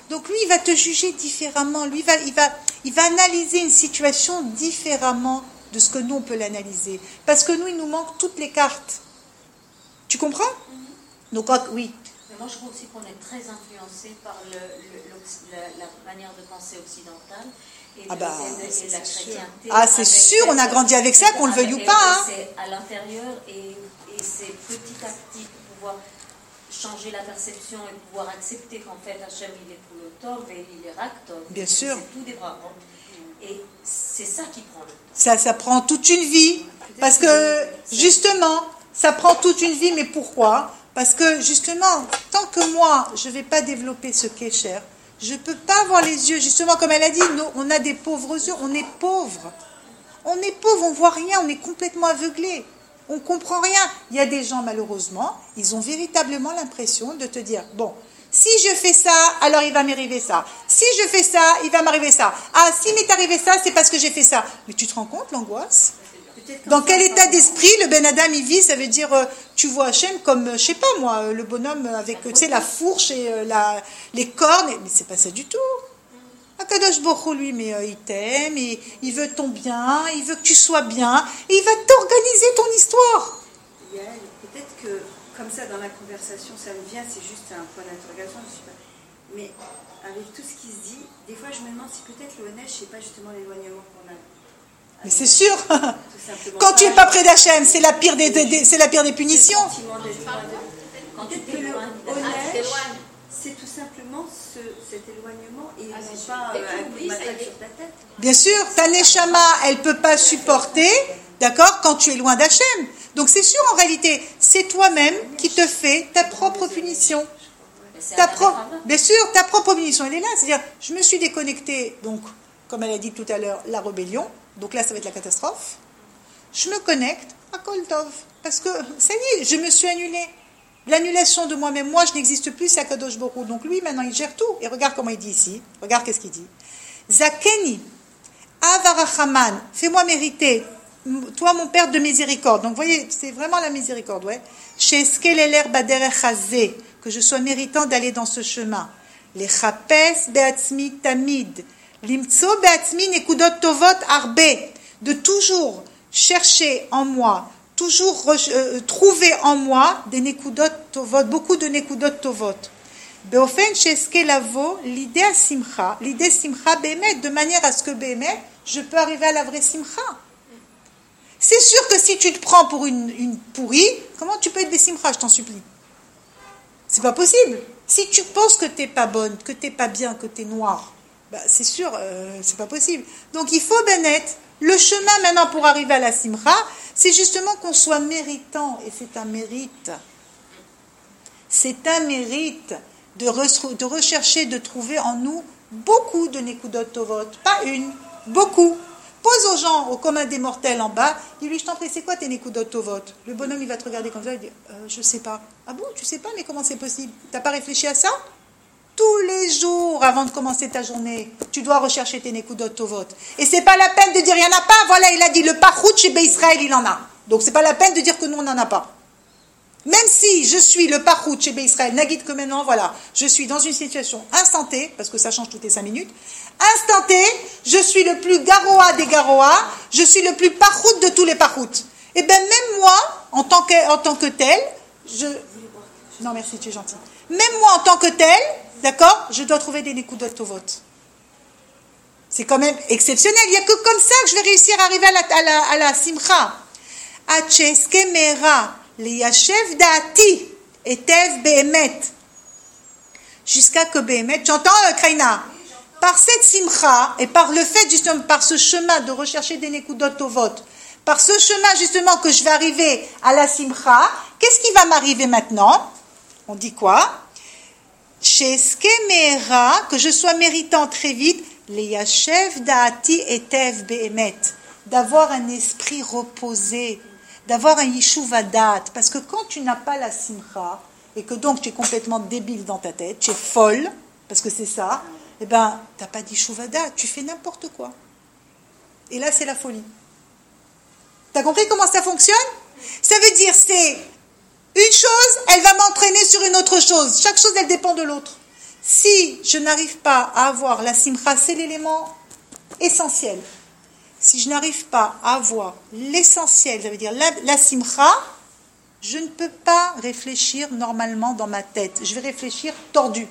Donc lui, il va te juger différemment. Lui, il va analyser une situation différemment de ce que nous, on peut l'analyser. Parce que nous, il nous manque toutes les cartes. Tu comprends? Donc, oui. Mais moi, je trouve aussi qu'on est très influencé par la manière de penser occidentale et la chrétienté. Ah, c'est sûr, on a grandi avec ça, qu'on le veuille ou pas. Hein. C'est à l'intérieur et c'est petit à petit pour pouvoir changer la perception et pouvoir accepter qu'en fait, Hachem, il est pour le tov et il est rak tov. Bien sûr. C'est tout des bras. Et c'est ça qui prend le Ça temps. prend toute une vie. Parce que, justement, ça prend toute une vie, mais pourquoi? Parce que, justement, tant que moi, je ne vais pas développer ce kécher, je ne peux pas avoir les yeux, justement, comme elle a dit, nous, on a des pauvres yeux, on est pauvres. On est pauvres, on ne voit rien, on est complètement aveuglés. On ne comprend rien. Il y a des gens, malheureusement, ils ont véritablement l'impression de te dire, bon, si je fais ça, alors il va m'arriver ça. Si je fais ça, il va m'arriver ça. Ah, s'il m'est arrivé ça, c'est parce que j'ai fait ça. Mais tu te rends compte, l'angoisse? Dans quel état d'esprit le Ben Adam il vit? Ça veut dire, tu vois Hachem comme, je sais pas moi, le bonhomme avec, tu sais, la fourche et les cornes. Mais c'est pas ça du tout. Akadosh Baruch Hu, lui, mais il t'aime, et il veut ton bien, il veut que tu sois bien, et il va t'organiser ton histoire. Yael, peut-être que, comme ça, dans la conversation, ça me vient, c'est juste un point d'interrogation, je sais pas. Mais avec tout ce qui se dit, des fois, je me demande si peut-être le Honesh, c'est pas justement l'éloignement qu'on a. Mais c'est sûr. Quand tu n'es pas près d'Hachem, c'est la pire des punitions. Peut-être que le Honesh, c'est tout simplement cet éloignement et non pas une matraque sur ta tête. Bien sûr, ta neshama, elle ne peut pas supporter, d'accord, quand tu es loin d'Hachem. Donc c'est sûr, en réalité, c'est toi-même qui te fais ta propre punition. Bien sûr, ta propre punition, elle est là. C'est-à-dire, je me suis déconnectée, donc, comme elle a dit tout à l'heure, la rébellion. Donc là, ça va être la catastrophe. Je me connecte à Kol Tov. Parce que, ça y est, je me suis annulée. L'annulation de moi-même, moi, je n'existe plus, c'est Akadosh Baruch Hu. Donc lui, maintenant, il gère tout. Et regarde comment il dit ici. Regarde qu'est-ce qu'il dit. Zakeni, Avarachaman, fais-moi mériter, toi, mon Père de miséricorde. Donc, vous voyez, c'est vraiment la miséricorde, ouais. Chez Skeleler Baderech Hazé, que je sois méritant d'aller dans ce chemin. Les Chapes Beatzmi Tamid, Limtso Beatzmi Nekudot Tovot Arbe, de toujours chercher en moi, toujours trouver en moi des nekudot tovot, beaucoup de nekudot tovot. Beofen sheske lavo l'idée simcha behemet, de manière à ce que behemet, je peux arriver à la vraie simcha. C'est sûr que si tu te prends pour une pourrie, comment tu peux être des simcha, je t'en supplie? C'est pas possible. Si tu penses que t'es pas bonne, que t'es pas bien, que t'es noire, bah c'est sûr, c'est pas possible. Donc il faut Bennett. Le chemin maintenant pour arriver à la simcha, c'est justement qu'on soit méritant, et c'est un mérite. C'est un mérite de rechercher, de trouver en nous beaucoup de nekudot tovot, pas une, beaucoup. Pose aux gens, au commun des mortels en bas, dis-lui, je t'en prie, c'est quoi tes nekudot tovot? Le bonhomme, il va te regarder comme ça, il dit, je sais pas. Ah bon, tu sais pas, mais comment c'est possible? T'as pas réfléchi à ça? Tous les jours, avant de commencer ta journée, tu dois rechercher tes nekudot tovot. Et c'est pas la peine de dire, il n'y en a pas. Voilà, il a dit, le pachout chez Israël, il en a. Donc c'est pas la peine de dire que nous, on n'en a pas. Même si je suis le pachout chez Israël, Nagid que maintenant, voilà, je suis dans une situation instant T, parce que ça change toutes les 5 minutes, instant T, je suis le plus garoa des garoas, je suis le plus pachout de tous les pachouts. Et bien même moi, en tant que tel, non merci, tu es gentil. Même moi, en tant que tel, d'accord, je dois trouver des nekudot tovot. C'est quand même exceptionnel. Il n'y a que comme ça que je vais réussir à arriver à la simcha. Acheske mera liyashev daati etev behemet. Jusqu'à que behemet, tu entends, Kraina? Par cette simcha, et par le fait, justement, par ce chemin de rechercher des nekudot tovot, par ce chemin, justement, que je vais arriver à la simcha, qu'est-ce qui va m'arriver maintenant? On dit quoi? Sheske mera, que je sois méritant très vite, liyashev daati etev behemet, d'avoir un esprit reposé, d'avoir un yishuvadat, parce que quand tu n'as pas la simcha, et que donc tu es complètement débile dans ta tête, tu es folle, parce que c'est ça, eh ben, tu n'as pas d'yishuvadat, tu fais n'importe quoi. Et là, c'est la folie. Tu as compris comment ça fonctionne? Ça veut dire, c'est une chose, elle va m'entraîner sur une autre chose. Chaque chose, elle dépend de l'autre. Si je n'arrive pas à avoir la simcha, c'est l'élément essentiel. Si je n'arrive pas à avoir l'essentiel, ça veut dire la simcha, je ne peux pas réfléchir normalement dans ma tête. Je vais réfléchir tordu.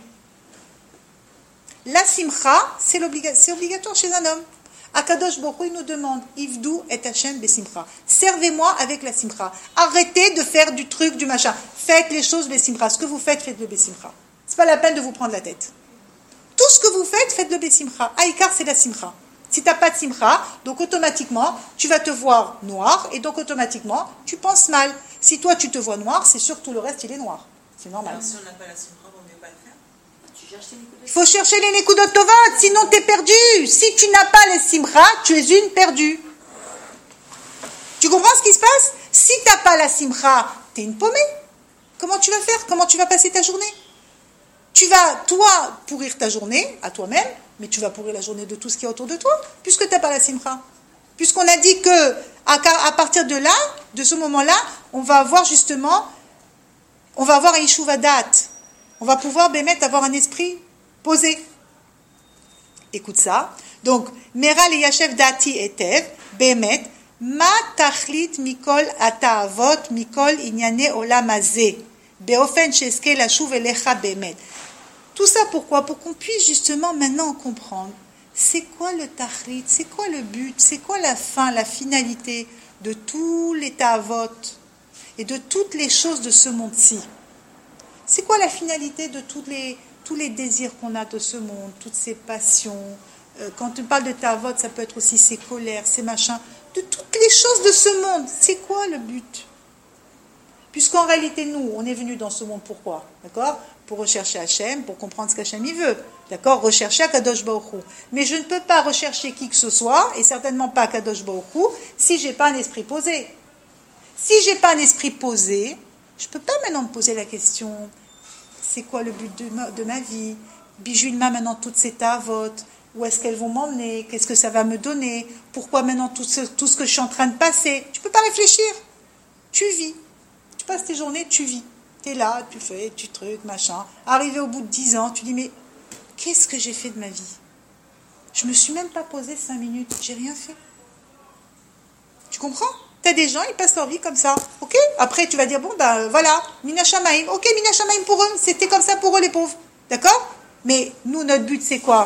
La simcha, c'est obligatoire chez un homme. Akadosh Baruch Hu, il nous demande Ivdu et Hashem besimcha. Servez-moi avec la simcha. Arrêtez de faire du truc, du machin. Faites les choses besimcha. Ce que vous faites, faites le besimcha. C'est pas la peine de vous prendre la tête. Tout ce que vous faites, faites le besimcha. Aïkar, c'est la simcha. Si tu n'as pas de simcha, donc automatiquement, tu vas te voir noir et donc automatiquement, tu penses mal. Si toi, tu te vois noir, c'est sûr que tout le reste, il est noir. C'est normal. Alors, si on n'a pas la simcha, on ne veut pas le faire. Il faut chercher les nekudot tovat, sinon tu es perdu. Si tu n'as pas les simcha, tu es une perdue. Tu comprends ce qui se passe? Si tu n'as pas la simcha, tu es une paumée. Comment tu vas faire? Comment tu vas passer ta journée? Tu vas, toi, pourrir ta journée à toi-même, mais tu vas pourrir la journée de tout ce qui est autour de toi, puisque tu n'as pas la simcha. Puisqu'on a dit que à partir de là, de ce moment-là, on va avoir justement, on va avoir un yishuvadat. On va pouvoir avoir un esprit posé. Écoute ça. Donc, Meral et Yashev Dati Etev, Bemet, Ma Tachlit Mikol Ataavot, Mikol Inyane Olam Hazeh, Beofen Sheske Lashuv Elecha Bemet. Tout ça pourquoi? Pour qu'on puisse justement maintenant comprendre c'est quoi le Tachlit, c'est quoi le but, c'est quoi la fin, la finalité de tous les Taavot et de toutes les choses de ce monde-ci. C'est quoi la finalité de tous les désirs qu'on a de ce monde, toutes ces passions? Quand on parle de Taavot, ça peut être aussi ces colères, ces machins, de toutes les choses de ce monde. C'est quoi le but? Puisqu'en réalité, nous, on est venus dans ce monde pourquoi? D'accord? Pour rechercher Hachem, pour comprendre ce qu'Hachem il veut. D'accord? Rechercher Akadosh Baruch Hu. Mais je ne peux pas rechercher qui que ce soit, et certainement pas Akadosh Baruch Hu, si je n'ai pas un esprit posé. Si je n'ai pas un esprit posé, je ne peux pas maintenant me poser la question, c'est quoi le but de ma vie? Bijouine-moi maintenant toutes ces tavotes, où est-ce qu'elles vont m'emmener? Qu'est-ce que ça va me donner? Pourquoi maintenant tout ce que je suis en train de passer? Tu ne peux pas réfléchir. Tu vis. Tu passes tes journées, tu vis. Tu es là, tu fais, tu trucs, machin. Arrivé au bout de 10 ans, tu dis, mais qu'est-ce que j'ai fait de ma vie? Je ne me suis même pas posé 5 minutes, j'ai rien fait. Tu comprends? Tu as des gens, ils passent leur vie comme ça. Ok? Après, tu vas dire, bon, ben voilà, Mina Shamaim. Ok, Mina Shamaim pour eux, c'était comme ça pour eux, les pauvres. D'accord? Mais nous, notre but, c'est quoi?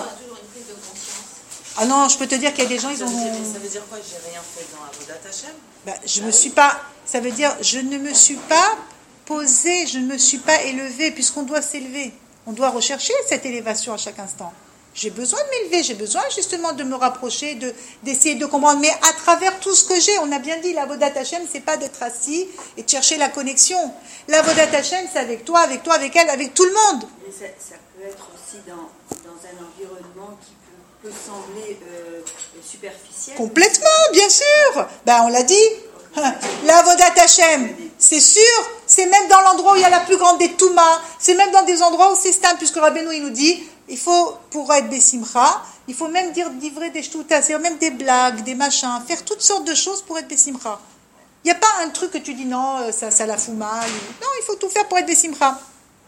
Ah non, je peux te dire qu'il y a des gens, ils ont... Ça veut dire quoi? J'ai rien fait dans Avodat Hashem? Ben, je me suis pas... Ça veut dire, je ne me suis pas posée, je ne me suis pas élevée, puisqu'on doit s'élever. On doit rechercher cette élévation à chaque instant. J'ai besoin de m'élever, j'ai besoin justement de me rapprocher, d'essayer de comprendre. Mais à travers tout ce que j'ai, on a bien dit, l'Avodat Hashem, c'est pas d'être assis et de chercher la connexion. L'Avodat Hashem, c'est avec toi, avec elle, avec tout le monde. Mais ça peut être aussi dans un environnement qui peut sembler superficiel. Complètement, bien sûr. Ben, on l'a dit. L'Avodat Hashem, c'est sûr, c'est même dans l'endroit où il y a la plus grande des Toumas, c'est même dans des endroits où c'est stable, puisque Rabbeinu, il nous dit, il faut, pour être Bessimcha, il faut même livrer des shtutas, c'est-à-dire même des blagues, des machins, faire toutes sortes de choses pour être Bessimcha. Il n'y a pas un truc que tu dis, non, ça la fout mal. Non, il faut tout faire pour être Bessimcha.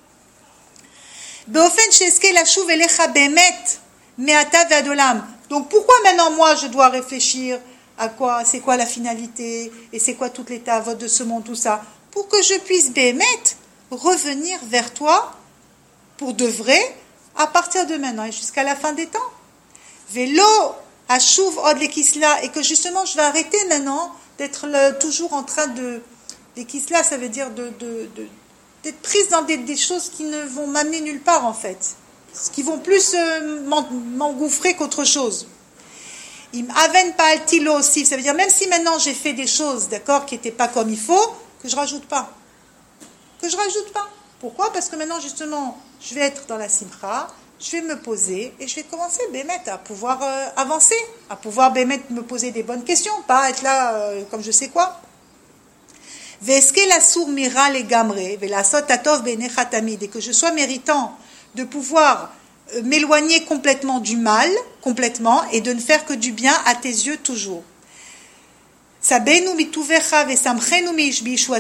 Beofen sheske lashuv elecha bemet, me'ata ve'adolam. Donc pourquoi maintenant moi je dois réfléchir à quoi, c'est quoi la finalité, et c'est quoi toutes les tavotes de ce monde, tout ça, pour que je puisse, Béhémet, revenir vers toi, pour de vrai, à partir de maintenant et jusqu'à la fin des temps. Vélo, Ashuv, Od Lekisla, et que justement je vais arrêter maintenant d'être toujours en train de... Lekisla, ça veut dire d'être prise dans des choses qui ne vont m'amener nulle part, en fait, qui vont plus m'engouffrer qu'autre chose. Il m'aven pas altilo aussi, ça veut dire même si maintenant j'ai fait des choses, d'accord, qui n'étaient pas comme il faut, que je rajoute pas. Pourquoi? Parce que maintenant justement, je vais être dans la simcha, je vais me poser et je vais commencer Bémet à pouvoir avancer, à pouvoir Bémet me poser des bonnes questions, pas être là comme je sais quoi. Veske la sour mira les gamre, velasot tatov benecha tamid, et que je sois méritant de pouvoir m'éloigner complètement du mal, complètement, et de ne faire que du bien à tes yeux toujours. Et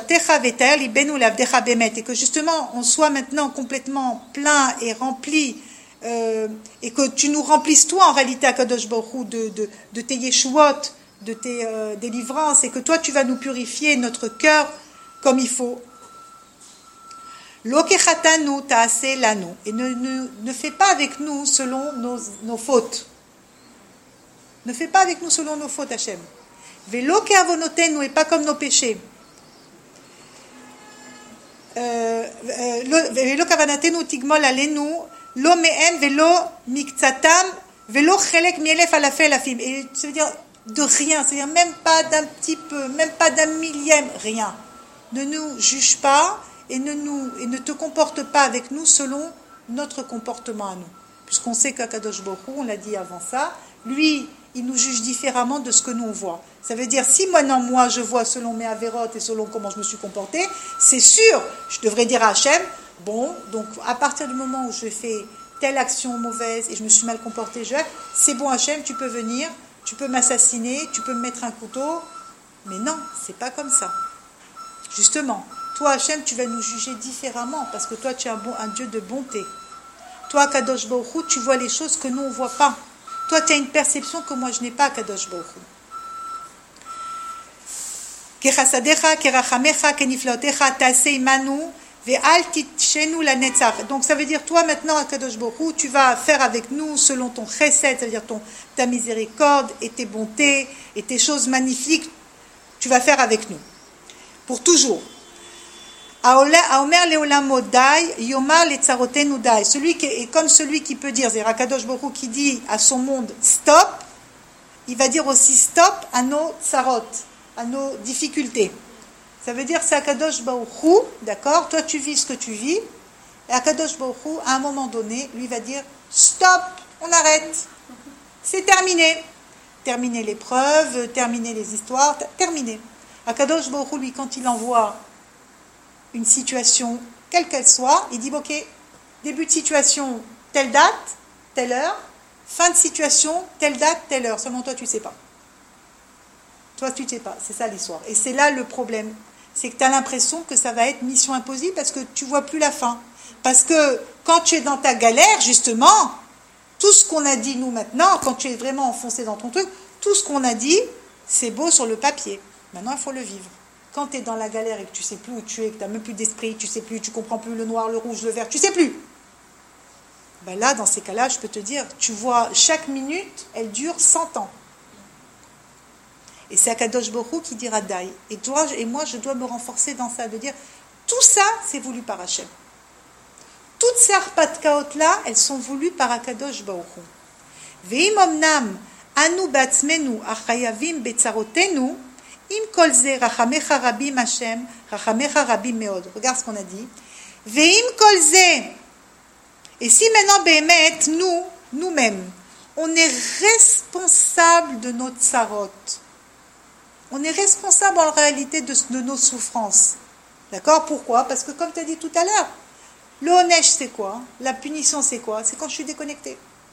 que justement on soit maintenant complètement plein et rempli et que tu nous remplisses toi en réalité à Kadosh Baruch Hu de tes yeshuot, de tes délivrances, et que toi tu vas nous purifier notre cœur comme il faut. Lo kechatanu ta'aseh lanu, et ne fais pas avec nous selon nos fautes. Ne fais pas avec nous selon nos fautes, Hachem. Velo ke'avonotenu, et pas comme nos péchés. Velo kavanatenu tigmol alenu, lo me'em velo mikzatam, velo chelek mielef alafel afim. Et ça veut dire de rien, c'est-à-dire même pas d'un petit peu, même pas d'un millième, rien. Ne nous juge pas et ne te comporte pas avec nous selon notre comportement à nous. Puisqu'on sait qu'Akadosh Baruch Hu, on l'a dit avant ça, lui, il nous juge différemment de ce que nous on voit. Ça veut dire, si maintenant moi je vois selon mes avérotes et selon comment je me suis comportée, c'est sûr, je devrais dire à Hachem, bon, donc à partir du moment où je fais telle action mauvaise et je me suis mal comportée, c'est bon Hachem, tu peux venir, tu peux m'assassiner, tu peux me mettre un couteau, mais non, c'est pas comme ça. Justement, toi Hachem, tu vas nous juger différemment, parce que toi tu es un Dieu de bonté. Toi, Kadosh Baruch Hu, tu vois les choses que nous on ne voit pas. Toi, tu as une perception que moi je n'ai pas, Kadosh Baruch Hu. Kechasadecha, kerachamecha, keniflaotecha, tasei manu, ve'al titchenu la netzach. Donc ça veut dire, toi maintenant, Kadosh Baruch Hu, tu vas faire avec nous selon ton chesed, c'est-à-dire ta miséricorde et tes bontés et tes choses magnifiques, tu vas faire avec nous. Pour toujours. Aomer leolamo dai, yomar letzarotenu dai. Celui qui est comme celui qui peut dire, c'est Kadosh Baruch Hu qui dit à son monde stop, il va dire aussi stop à nos tsarot, à nos difficultés. Ça veut dire c'est Kadosh Baruch Hu, d'accord, toi tu vis ce que tu vis, et Kadosh Baruch Hu, à un moment donné, lui va dire stop, on arrête, c'est terminé. Terminer l'épreuve, terminer les histoires, terminé. Kadosh Baruch Hu, lui, quand il envoie une situation, quelle qu'elle soit, il dit, ok, début de situation, telle date, telle heure, fin de situation, telle date, telle heure. Seulement toi, tu ne sais pas. Toi, tu ne sais pas. C'est ça l'histoire. Et c'est là le problème. C'est que tu as l'impression que ça va être mission impossible parce que tu ne vois plus la fin. Parce que quand tu es dans ta galère, justement, tout ce qu'on a dit, nous, maintenant, quand tu es vraiment enfoncé dans ton truc, tout ce qu'on a dit, c'est beau sur le papier. Maintenant, il faut le vivre. Quand tu es dans la galère et que tu ne sais plus où tu es, que tu n'as même plus d'esprit, tu ne sais plus, tu ne comprends plus le noir, le rouge, le vert, tu ne sais plus. Ben là, dans ces cas-là, je peux te dire, tu vois, chaque minute, elle dure 100 ans. Et c'est Akadosh Baruch Hu qui dira Daï. Et toi et moi, je dois me renforcer dans ça, de dire, tout ça, c'est voulu par Hachem. Toutes ces harpatkaot-là, elles sont voulues par Akadosh Baruch Hu. Ve'im omnam anu batzmenu achayavim betzarotenu, im kolze rachamecha rabim Hashem, rachamecha rabim meod. Regarde ce qu'on a dit. Ve'im kolze. Et si maintenant, Béhémet, nous-mêmes, on est responsable de nos tsarot. On est responsable en réalité de nos souffrances. D'accord? Pourquoi? Parce que comme tu as dit tout à l'heure, le honesh c'est quoi? La punition c'est quoi? C'est quand je suis déconnectée.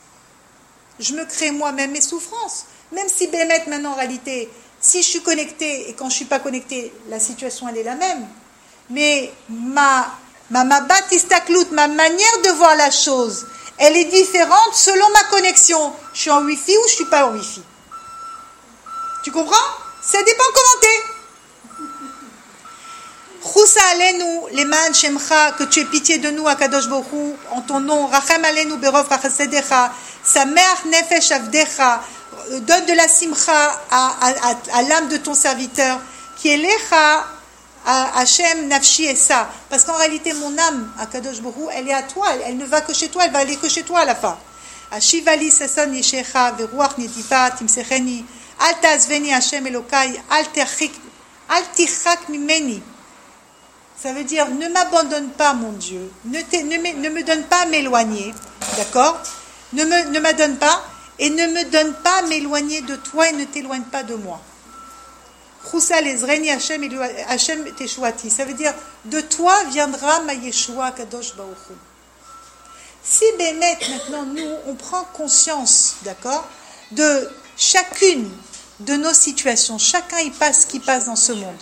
Je me crée moi-même mes souffrances. Même si Béhémet maintenant en réalité, si je suis connectée et quand je ne suis pas connectée, la situation elle est la même. Mais ma batistaklout, ma manière de voir la chose, elle est différente selon ma connexion. Je suis en Wi-Fi ou je ne suis pas en Wi-Fi. Tu comprends? Ça dépend comment t'es. Choussa alenu, leman shemcha, que tu aies pitié de nous, Akadosh Baruch Hu, en ton nom, rachem alenu berov rachasedecha, samer nefesh avdecha, donne de la simcha à l'âme de ton serviteur, qui est lecha, Hachem nafshi esa, parce qu'en réalité mon âme, Akadosh Baruch Hu, elle est à toi, elle ne va que chez toi, elle va aller que chez toi à la fin. Ashivali sason yeshecha, veruach netifa timsecheni, al tazveni Hachem Elokai, al tichak mimeni. Ça veut dire, ne m'abandonne pas, mon Dieu. Ne me donne pas à m'éloigner. D'accord? Ne m'abandonne pas et ne me donne pas à m'éloigner de toi et ne t'éloigne pas de moi. Choussa les zreni Hachem teshuati. Ça veut dire, de toi viendra ma Yeshua Kadosh Baruch Hu. Si Bémet, maintenant, nous, on prend conscience, d'accord, de chacune de nos situations, chacun il passe ce qui passe dans ce monde.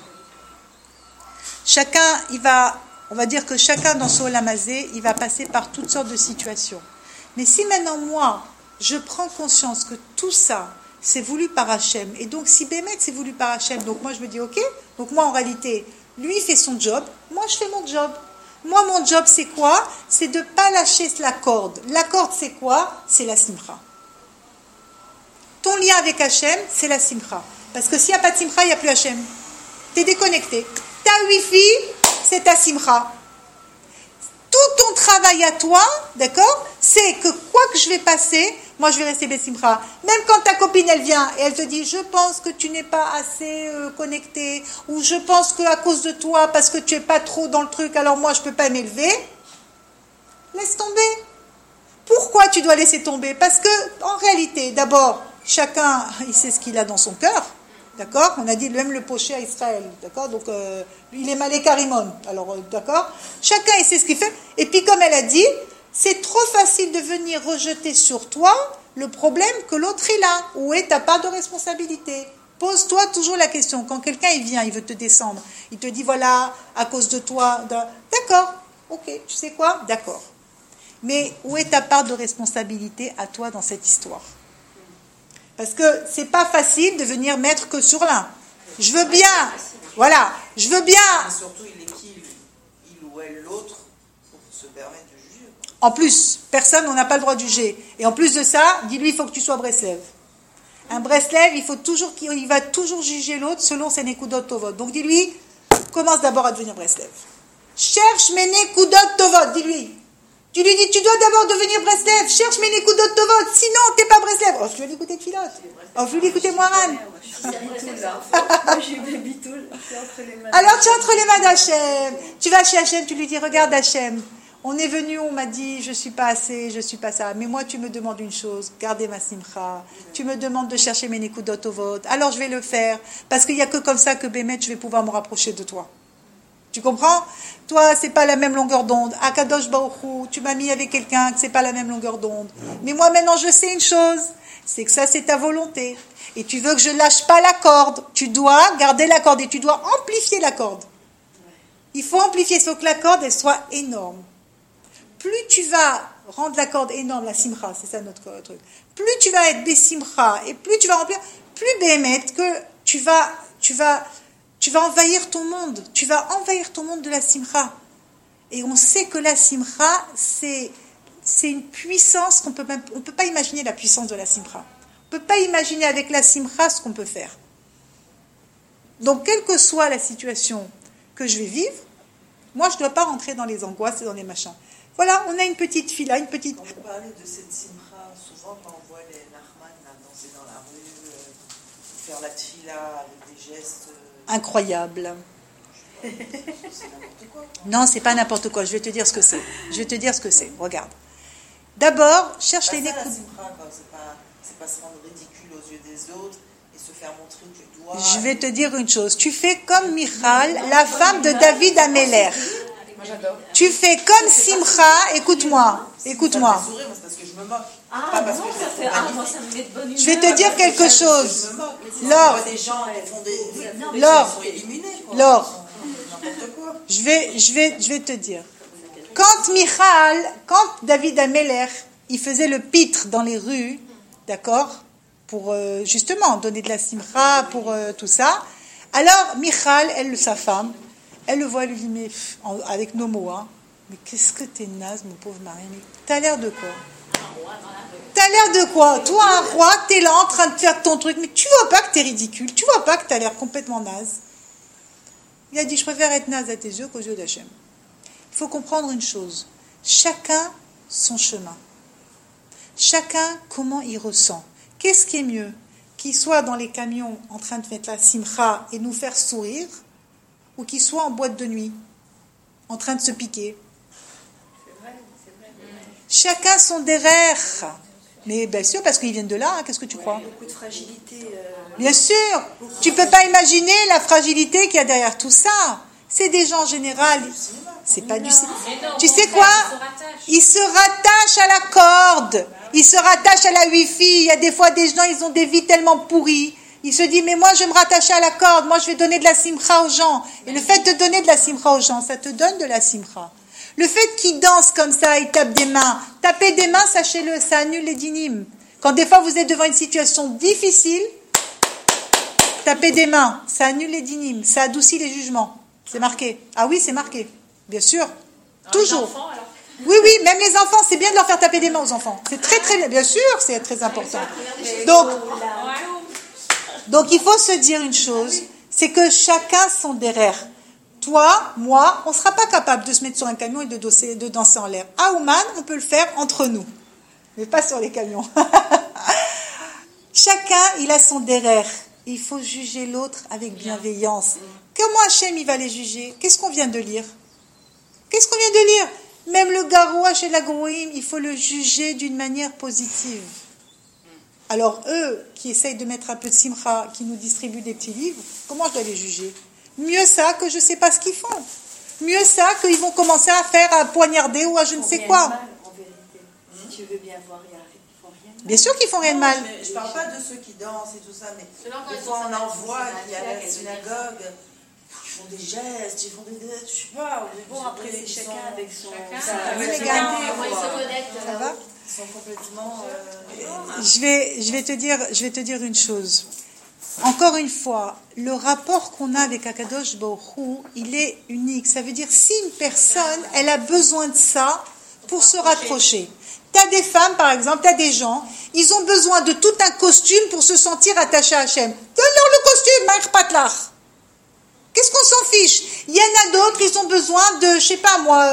Chacun, on va dire que chacun dans ce Olam Hazé, il va passer par toutes sortes de situations. Mais si maintenant moi, je prends conscience que tout ça, c'est voulu par Hachem, et donc si Bémet c'est voulu par Hachem, donc moi je me dis ok, donc moi en réalité, lui il fait son job, moi je fais mon job. Moi mon job c'est quoi? C'est de ne pas lâcher la corde. La corde c'est quoi? C'est la simcha. Ton lien avec Hachem, c'est la simcha. Parce que s'il n'y a pas de simcha, il n'y a plus Hachem. Tu es déconnecté. Ta wifi, c'est ta simcha. Tout ton travail à toi, d'accord, c'est que quoi que je vais passer, moi je vais rester Bessimcha. Même quand ta copine elle vient et elle te dit je pense que tu n'es pas assez connecté, ou je pense qu'à cause de toi, parce que tu n'es pas trop dans le truc, alors moi je ne peux pas m'élever, laisse tomber. Pourquoi tu dois laisser tomber? Parce que en réalité, d'abord, chacun il sait ce qu'il a dans son cœur. D'accord? On a dit même le poché à Israël. D'accord? Donc, il est malé Karimon. Alors, d'accord? Chacun, il sait ce qu'il fait. Et puis, comme elle a dit, c'est trop facile de venir rejeter sur toi le problème que l'autre il a. Où est ta part de responsabilité? Pose-toi toujours la question. Quand quelqu'un, il vient, il veut te descendre. Il te dit, voilà, à cause de toi. D'accord. Ok. Tu sais quoi? D'accord. Mais où est ta part de responsabilité à toi dans cette histoire? Parce que c'est pas facile de venir mettre que sur l'un. Je veux bien, voilà, je veux bien. Mais surtout, il est qui, il ou elle, l'autre, pour se permettre de juger. En plus, personne, on n'a pas le droit de juger. Et en plus de ça, dis-lui, il faut que tu sois Breslev. Un Breslev, il va toujours juger l'autre selon ses nekudot tovot. Donc dis-lui, commence d'abord à devenir Breslev. Cherche mes nekudot tovot, dis-lui. Tu lui dis, tu dois d'abord devenir Breslev, cherche mes nekudot tovot, sinon t'es pas Breslev. Oh, je lui ai écouté Tfilot. Oh, je lui ai écouté Moharan. Alors tu es entre les mains d'Hachem. Tu vas chez Hachem, tu lui dis, regarde Hachem, on est venu, on m'a dit, je suis pas assez, je suis pas ça. Mais moi, tu me demandes une chose, garder ma simcha. Tu me demandes de chercher mes nekudot tovot. Alors je vais le faire, parce qu'il n'y a que comme ça que Bémet, je vais pouvoir me rapprocher de toi. Tu comprends? Toi, c'est pas la même longueur d'onde. Akadosh Baruch Hu, tu m'as mis avec quelqu'un que c'est pas la même longueur d'onde. Mais moi, maintenant, je sais une chose. C'est que ça, c'est ta volonté. Et tu veux que je lâche pas la corde. Tu dois garder la corde et tu dois amplifier la corde. Il faut amplifier, il faut que la corde, elle soit énorme. Plus tu vas rendre la corde énorme, la simcha, c'est ça notre truc. Plus tu vas être besimcha et plus tu vas remplir, plus bémet que tu vas envahir ton monde. Tu vas envahir ton monde de la simcha. Et on sait que la simcha, c'est une puissance on peut pas imaginer la puissance de la simcha. On ne peut pas imaginer avec la simcha ce qu'on peut faire. Donc, quelle que soit la situation que je vais vivre, moi, je ne dois pas rentrer dans les angoisses et dans les machins. Voilà, on a une petite fille là, une petite... Quand vous parlez de cette simcha, souvent quand on voit les Nachman danser dans la rue, faire la tfila avec des gestes... Incroyable. C'est n'importe quoi. Non, c'est pas n'importe quoi. Je vais te dire ce que c'est. Regarde. D'abord, cherche les nécouts. C'est pas se rendre ridicule aux yeux des autres et se faire montrer du doigt. Je vais te dire une chose. Tu fais comme Michal, la femme de David Améler. Tu fais comme Simcha. Écoute-moi. C'est parce que je me moque. Je vais te dire quelque chose. Laure, je vais te dire. Quand David Améler, il faisait le pitre dans les rues, d'accord, pour justement donner de la simcha, pour tout ça. Alors Michal, sa femme, elle le voit, elle lui dit, mais avec nos mots, hein, mais qu'est-ce que t'es naze, mon pauvre mari, mais t'as l'air de quoi? T'as l'air de quoi? Toi, un roi, t'es là en train de faire ton truc, mais tu vois pas que t'es ridicule, tu vois pas que t'as l'air complètement naze. Il a dit, je préfère être naze à tes yeux qu'aux yeux d'Hachem. Il faut comprendre une chose, chacun son chemin. Chacun comment il ressent. Qu'est-ce qui est mieux? Qu'il soit dans les camions en train de mettre la simcha et nous faire sourire, ou qu'il soit en boîte de nuit, en train de se piquer. C'est vrai. Chacun son derrière. Mais bien sûr, parce qu'ils viennent de là, hein, qu'est-ce que tu crois? Beaucoup de fragilité. Bien sûr, tu ne peux pas imaginer la fragilité qu'il y a derrière tout ça. C'est des gens en général, c'est pas du cinéma. Tu sais quoi? Ils se rattachent à la corde, ils se rattachent à la wifi. Il y a des fois des gens, ils ont des vies tellement pourries. Ils se disent, mais moi je vais me rattacher à la corde, moi je vais donner de la simcha aux gens. Et le fait de donner de la simcha aux gens, ça te donne de la simcha. Le fait qu'il danse comme ça, il tape des mains. Taper des mains, sachez-le, ça annule les dynim. Quand des fois vous êtes devant une situation difficile, taper des mains, ça annule les dynim, ça adoucit les jugements. C'est marqué. Ah oui, c'est marqué. Bien sûr. Toujours. Les enfants, alors. Oui, même les enfants, c'est bien de leur faire taper des mains aux enfants. C'est très, très bien. Bien sûr, c'est très important. Donc, il faut se dire une chose, c'est que chacun son derrière. Toi, moi, on ne sera pas capable de se mettre sur un camion et de danser en l'air. À Ouman, on peut le faire entre nous, mais pas sur les camions. Chacun, il a son derrière. Il faut juger l'autre avec bienveillance. Comment Hachem, il va les juger? Qu'est-ce qu'on vient de lire? Même le garoua chez la Goïm, il faut le juger d'une manière positive. Alors eux, qui essayent de mettre un peu de simcha, qui nous distribuent des petits livres, comment je dois les juger? Mieux ça que je ne sais pas ce qu'ils font. Mieux ça qu'ils vont commencer à poignarder ou à je ne sais quoi. Mal, en vérité. Si tu veux bien voir, ils font rien de mal. Bien sûr qu'ils font rien de mal. Je ne parle pas de ceux qui dansent et tout ça, mais Selon quand des ils fois sont on en voit sympathiques, qui à la qu'elles synagogue, ils font des gestes, ils font des... Je sais pas. Bon, après, c'est chacun avec son... les chacun, gars. Comment ils se connectent Ça va? Ils sont complètement... Je vais te dire une chose. Encore une fois, le rapport qu'on a avec Akadosh Baruch Hu, il est unique. Ça veut dire si une personne, elle a besoin de ça pour se rapprocher. Tu as des femmes, par exemple, tu as des gens, ils ont besoin de tout un costume pour se sentir attachés à Hachem. Donne-leur le costume, Maïr Patlar. Qu'est-ce qu'on s'en fiche? Il y en a d'autres, ils ont besoin de, je sais pas moi,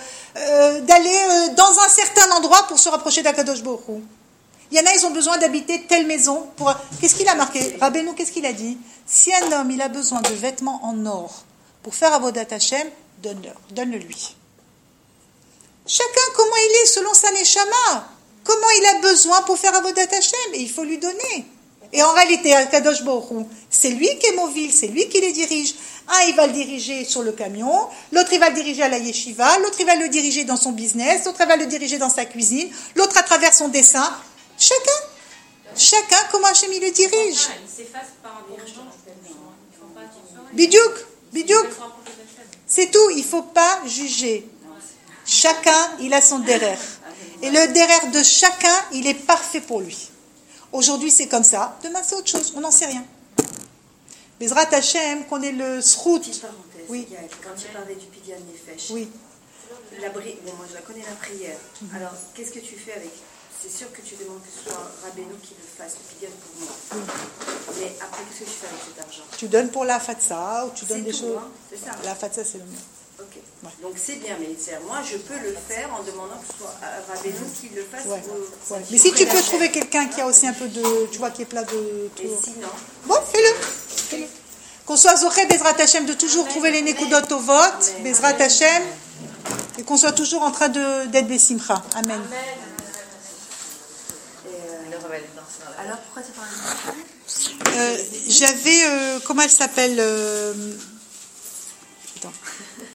d'aller dans un certain endroit pour se rapprocher d'Akadosh Baruch Hu. Il y en a, ils ont besoin d'habiter telle maison. Qu'est-ce qu'il a marqué? Rabbeinu, qu'est-ce qu'il a dit? Si un homme, il a besoin de vêtements en or pour faire Avodat Hashem, donne-le lui. Chacun, comment il est selon sa neshama. Comment il a besoin pour faire Avodat Hashem. Et il faut lui donner. Et en réalité, Akadosh Baruch Hu, c'est lui qui est mobile, c'est lui qui les dirige. Un, il va le diriger sur le camion, l'autre, il va le diriger à la yeshiva, l'autre, il va le diriger dans son business, l'autre, il va le diriger dans sa cuisine, l'autre à travers son dessin. Chacun, comment Hachem il le dirige. Ils s'effacent par rapport aux gens. Ils font pas attention. Bidiouk. C'est tout, il ne faut pas juger. Chacun, il a son derrière. Et le derrière de chacun, il est parfait pour lui. Aujourd'hui, c'est comme ça. Demain, c'est autre chose. On n'en sait rien. Bezrat Hachem, qu'on ait le srout. Petite parenthèse, Oui. quand tu parlais du Pidyan Nefesh, Oui. moi je la connais la prière. Alors, qu'est-ce que tu fais avec? C'est sûr que tu demandes que ce soit Rabbeinu qui le fasse, le Pidyan pour moi. Mais après, qu'est-ce que tu fais avec cet argent? Tu donnes pour la fatsa ou tu donnes des tout, choses. hein, c'est ça. La fatsa, c'est le mieux. Ok. Ouais. Donc c'est bien, mais moi je peux le faire en demandant que ce soit Rabbeinu qui le fasse. Ouais. ou- Mais si tu peux trouver quelqu'un qui a aussi un peu de, tu vois, qui est plat de Et tout. sinon, Bon, fais-le. Qu'on soit Zoché, Bezrat Hachem, de toujours trouver les Nekudot au vote, Bezrat Hachem, et qu'on soit toujours en train d'être des Simcha. Amen. alors pourquoi tu parles de J'avais, comment elle s'appelle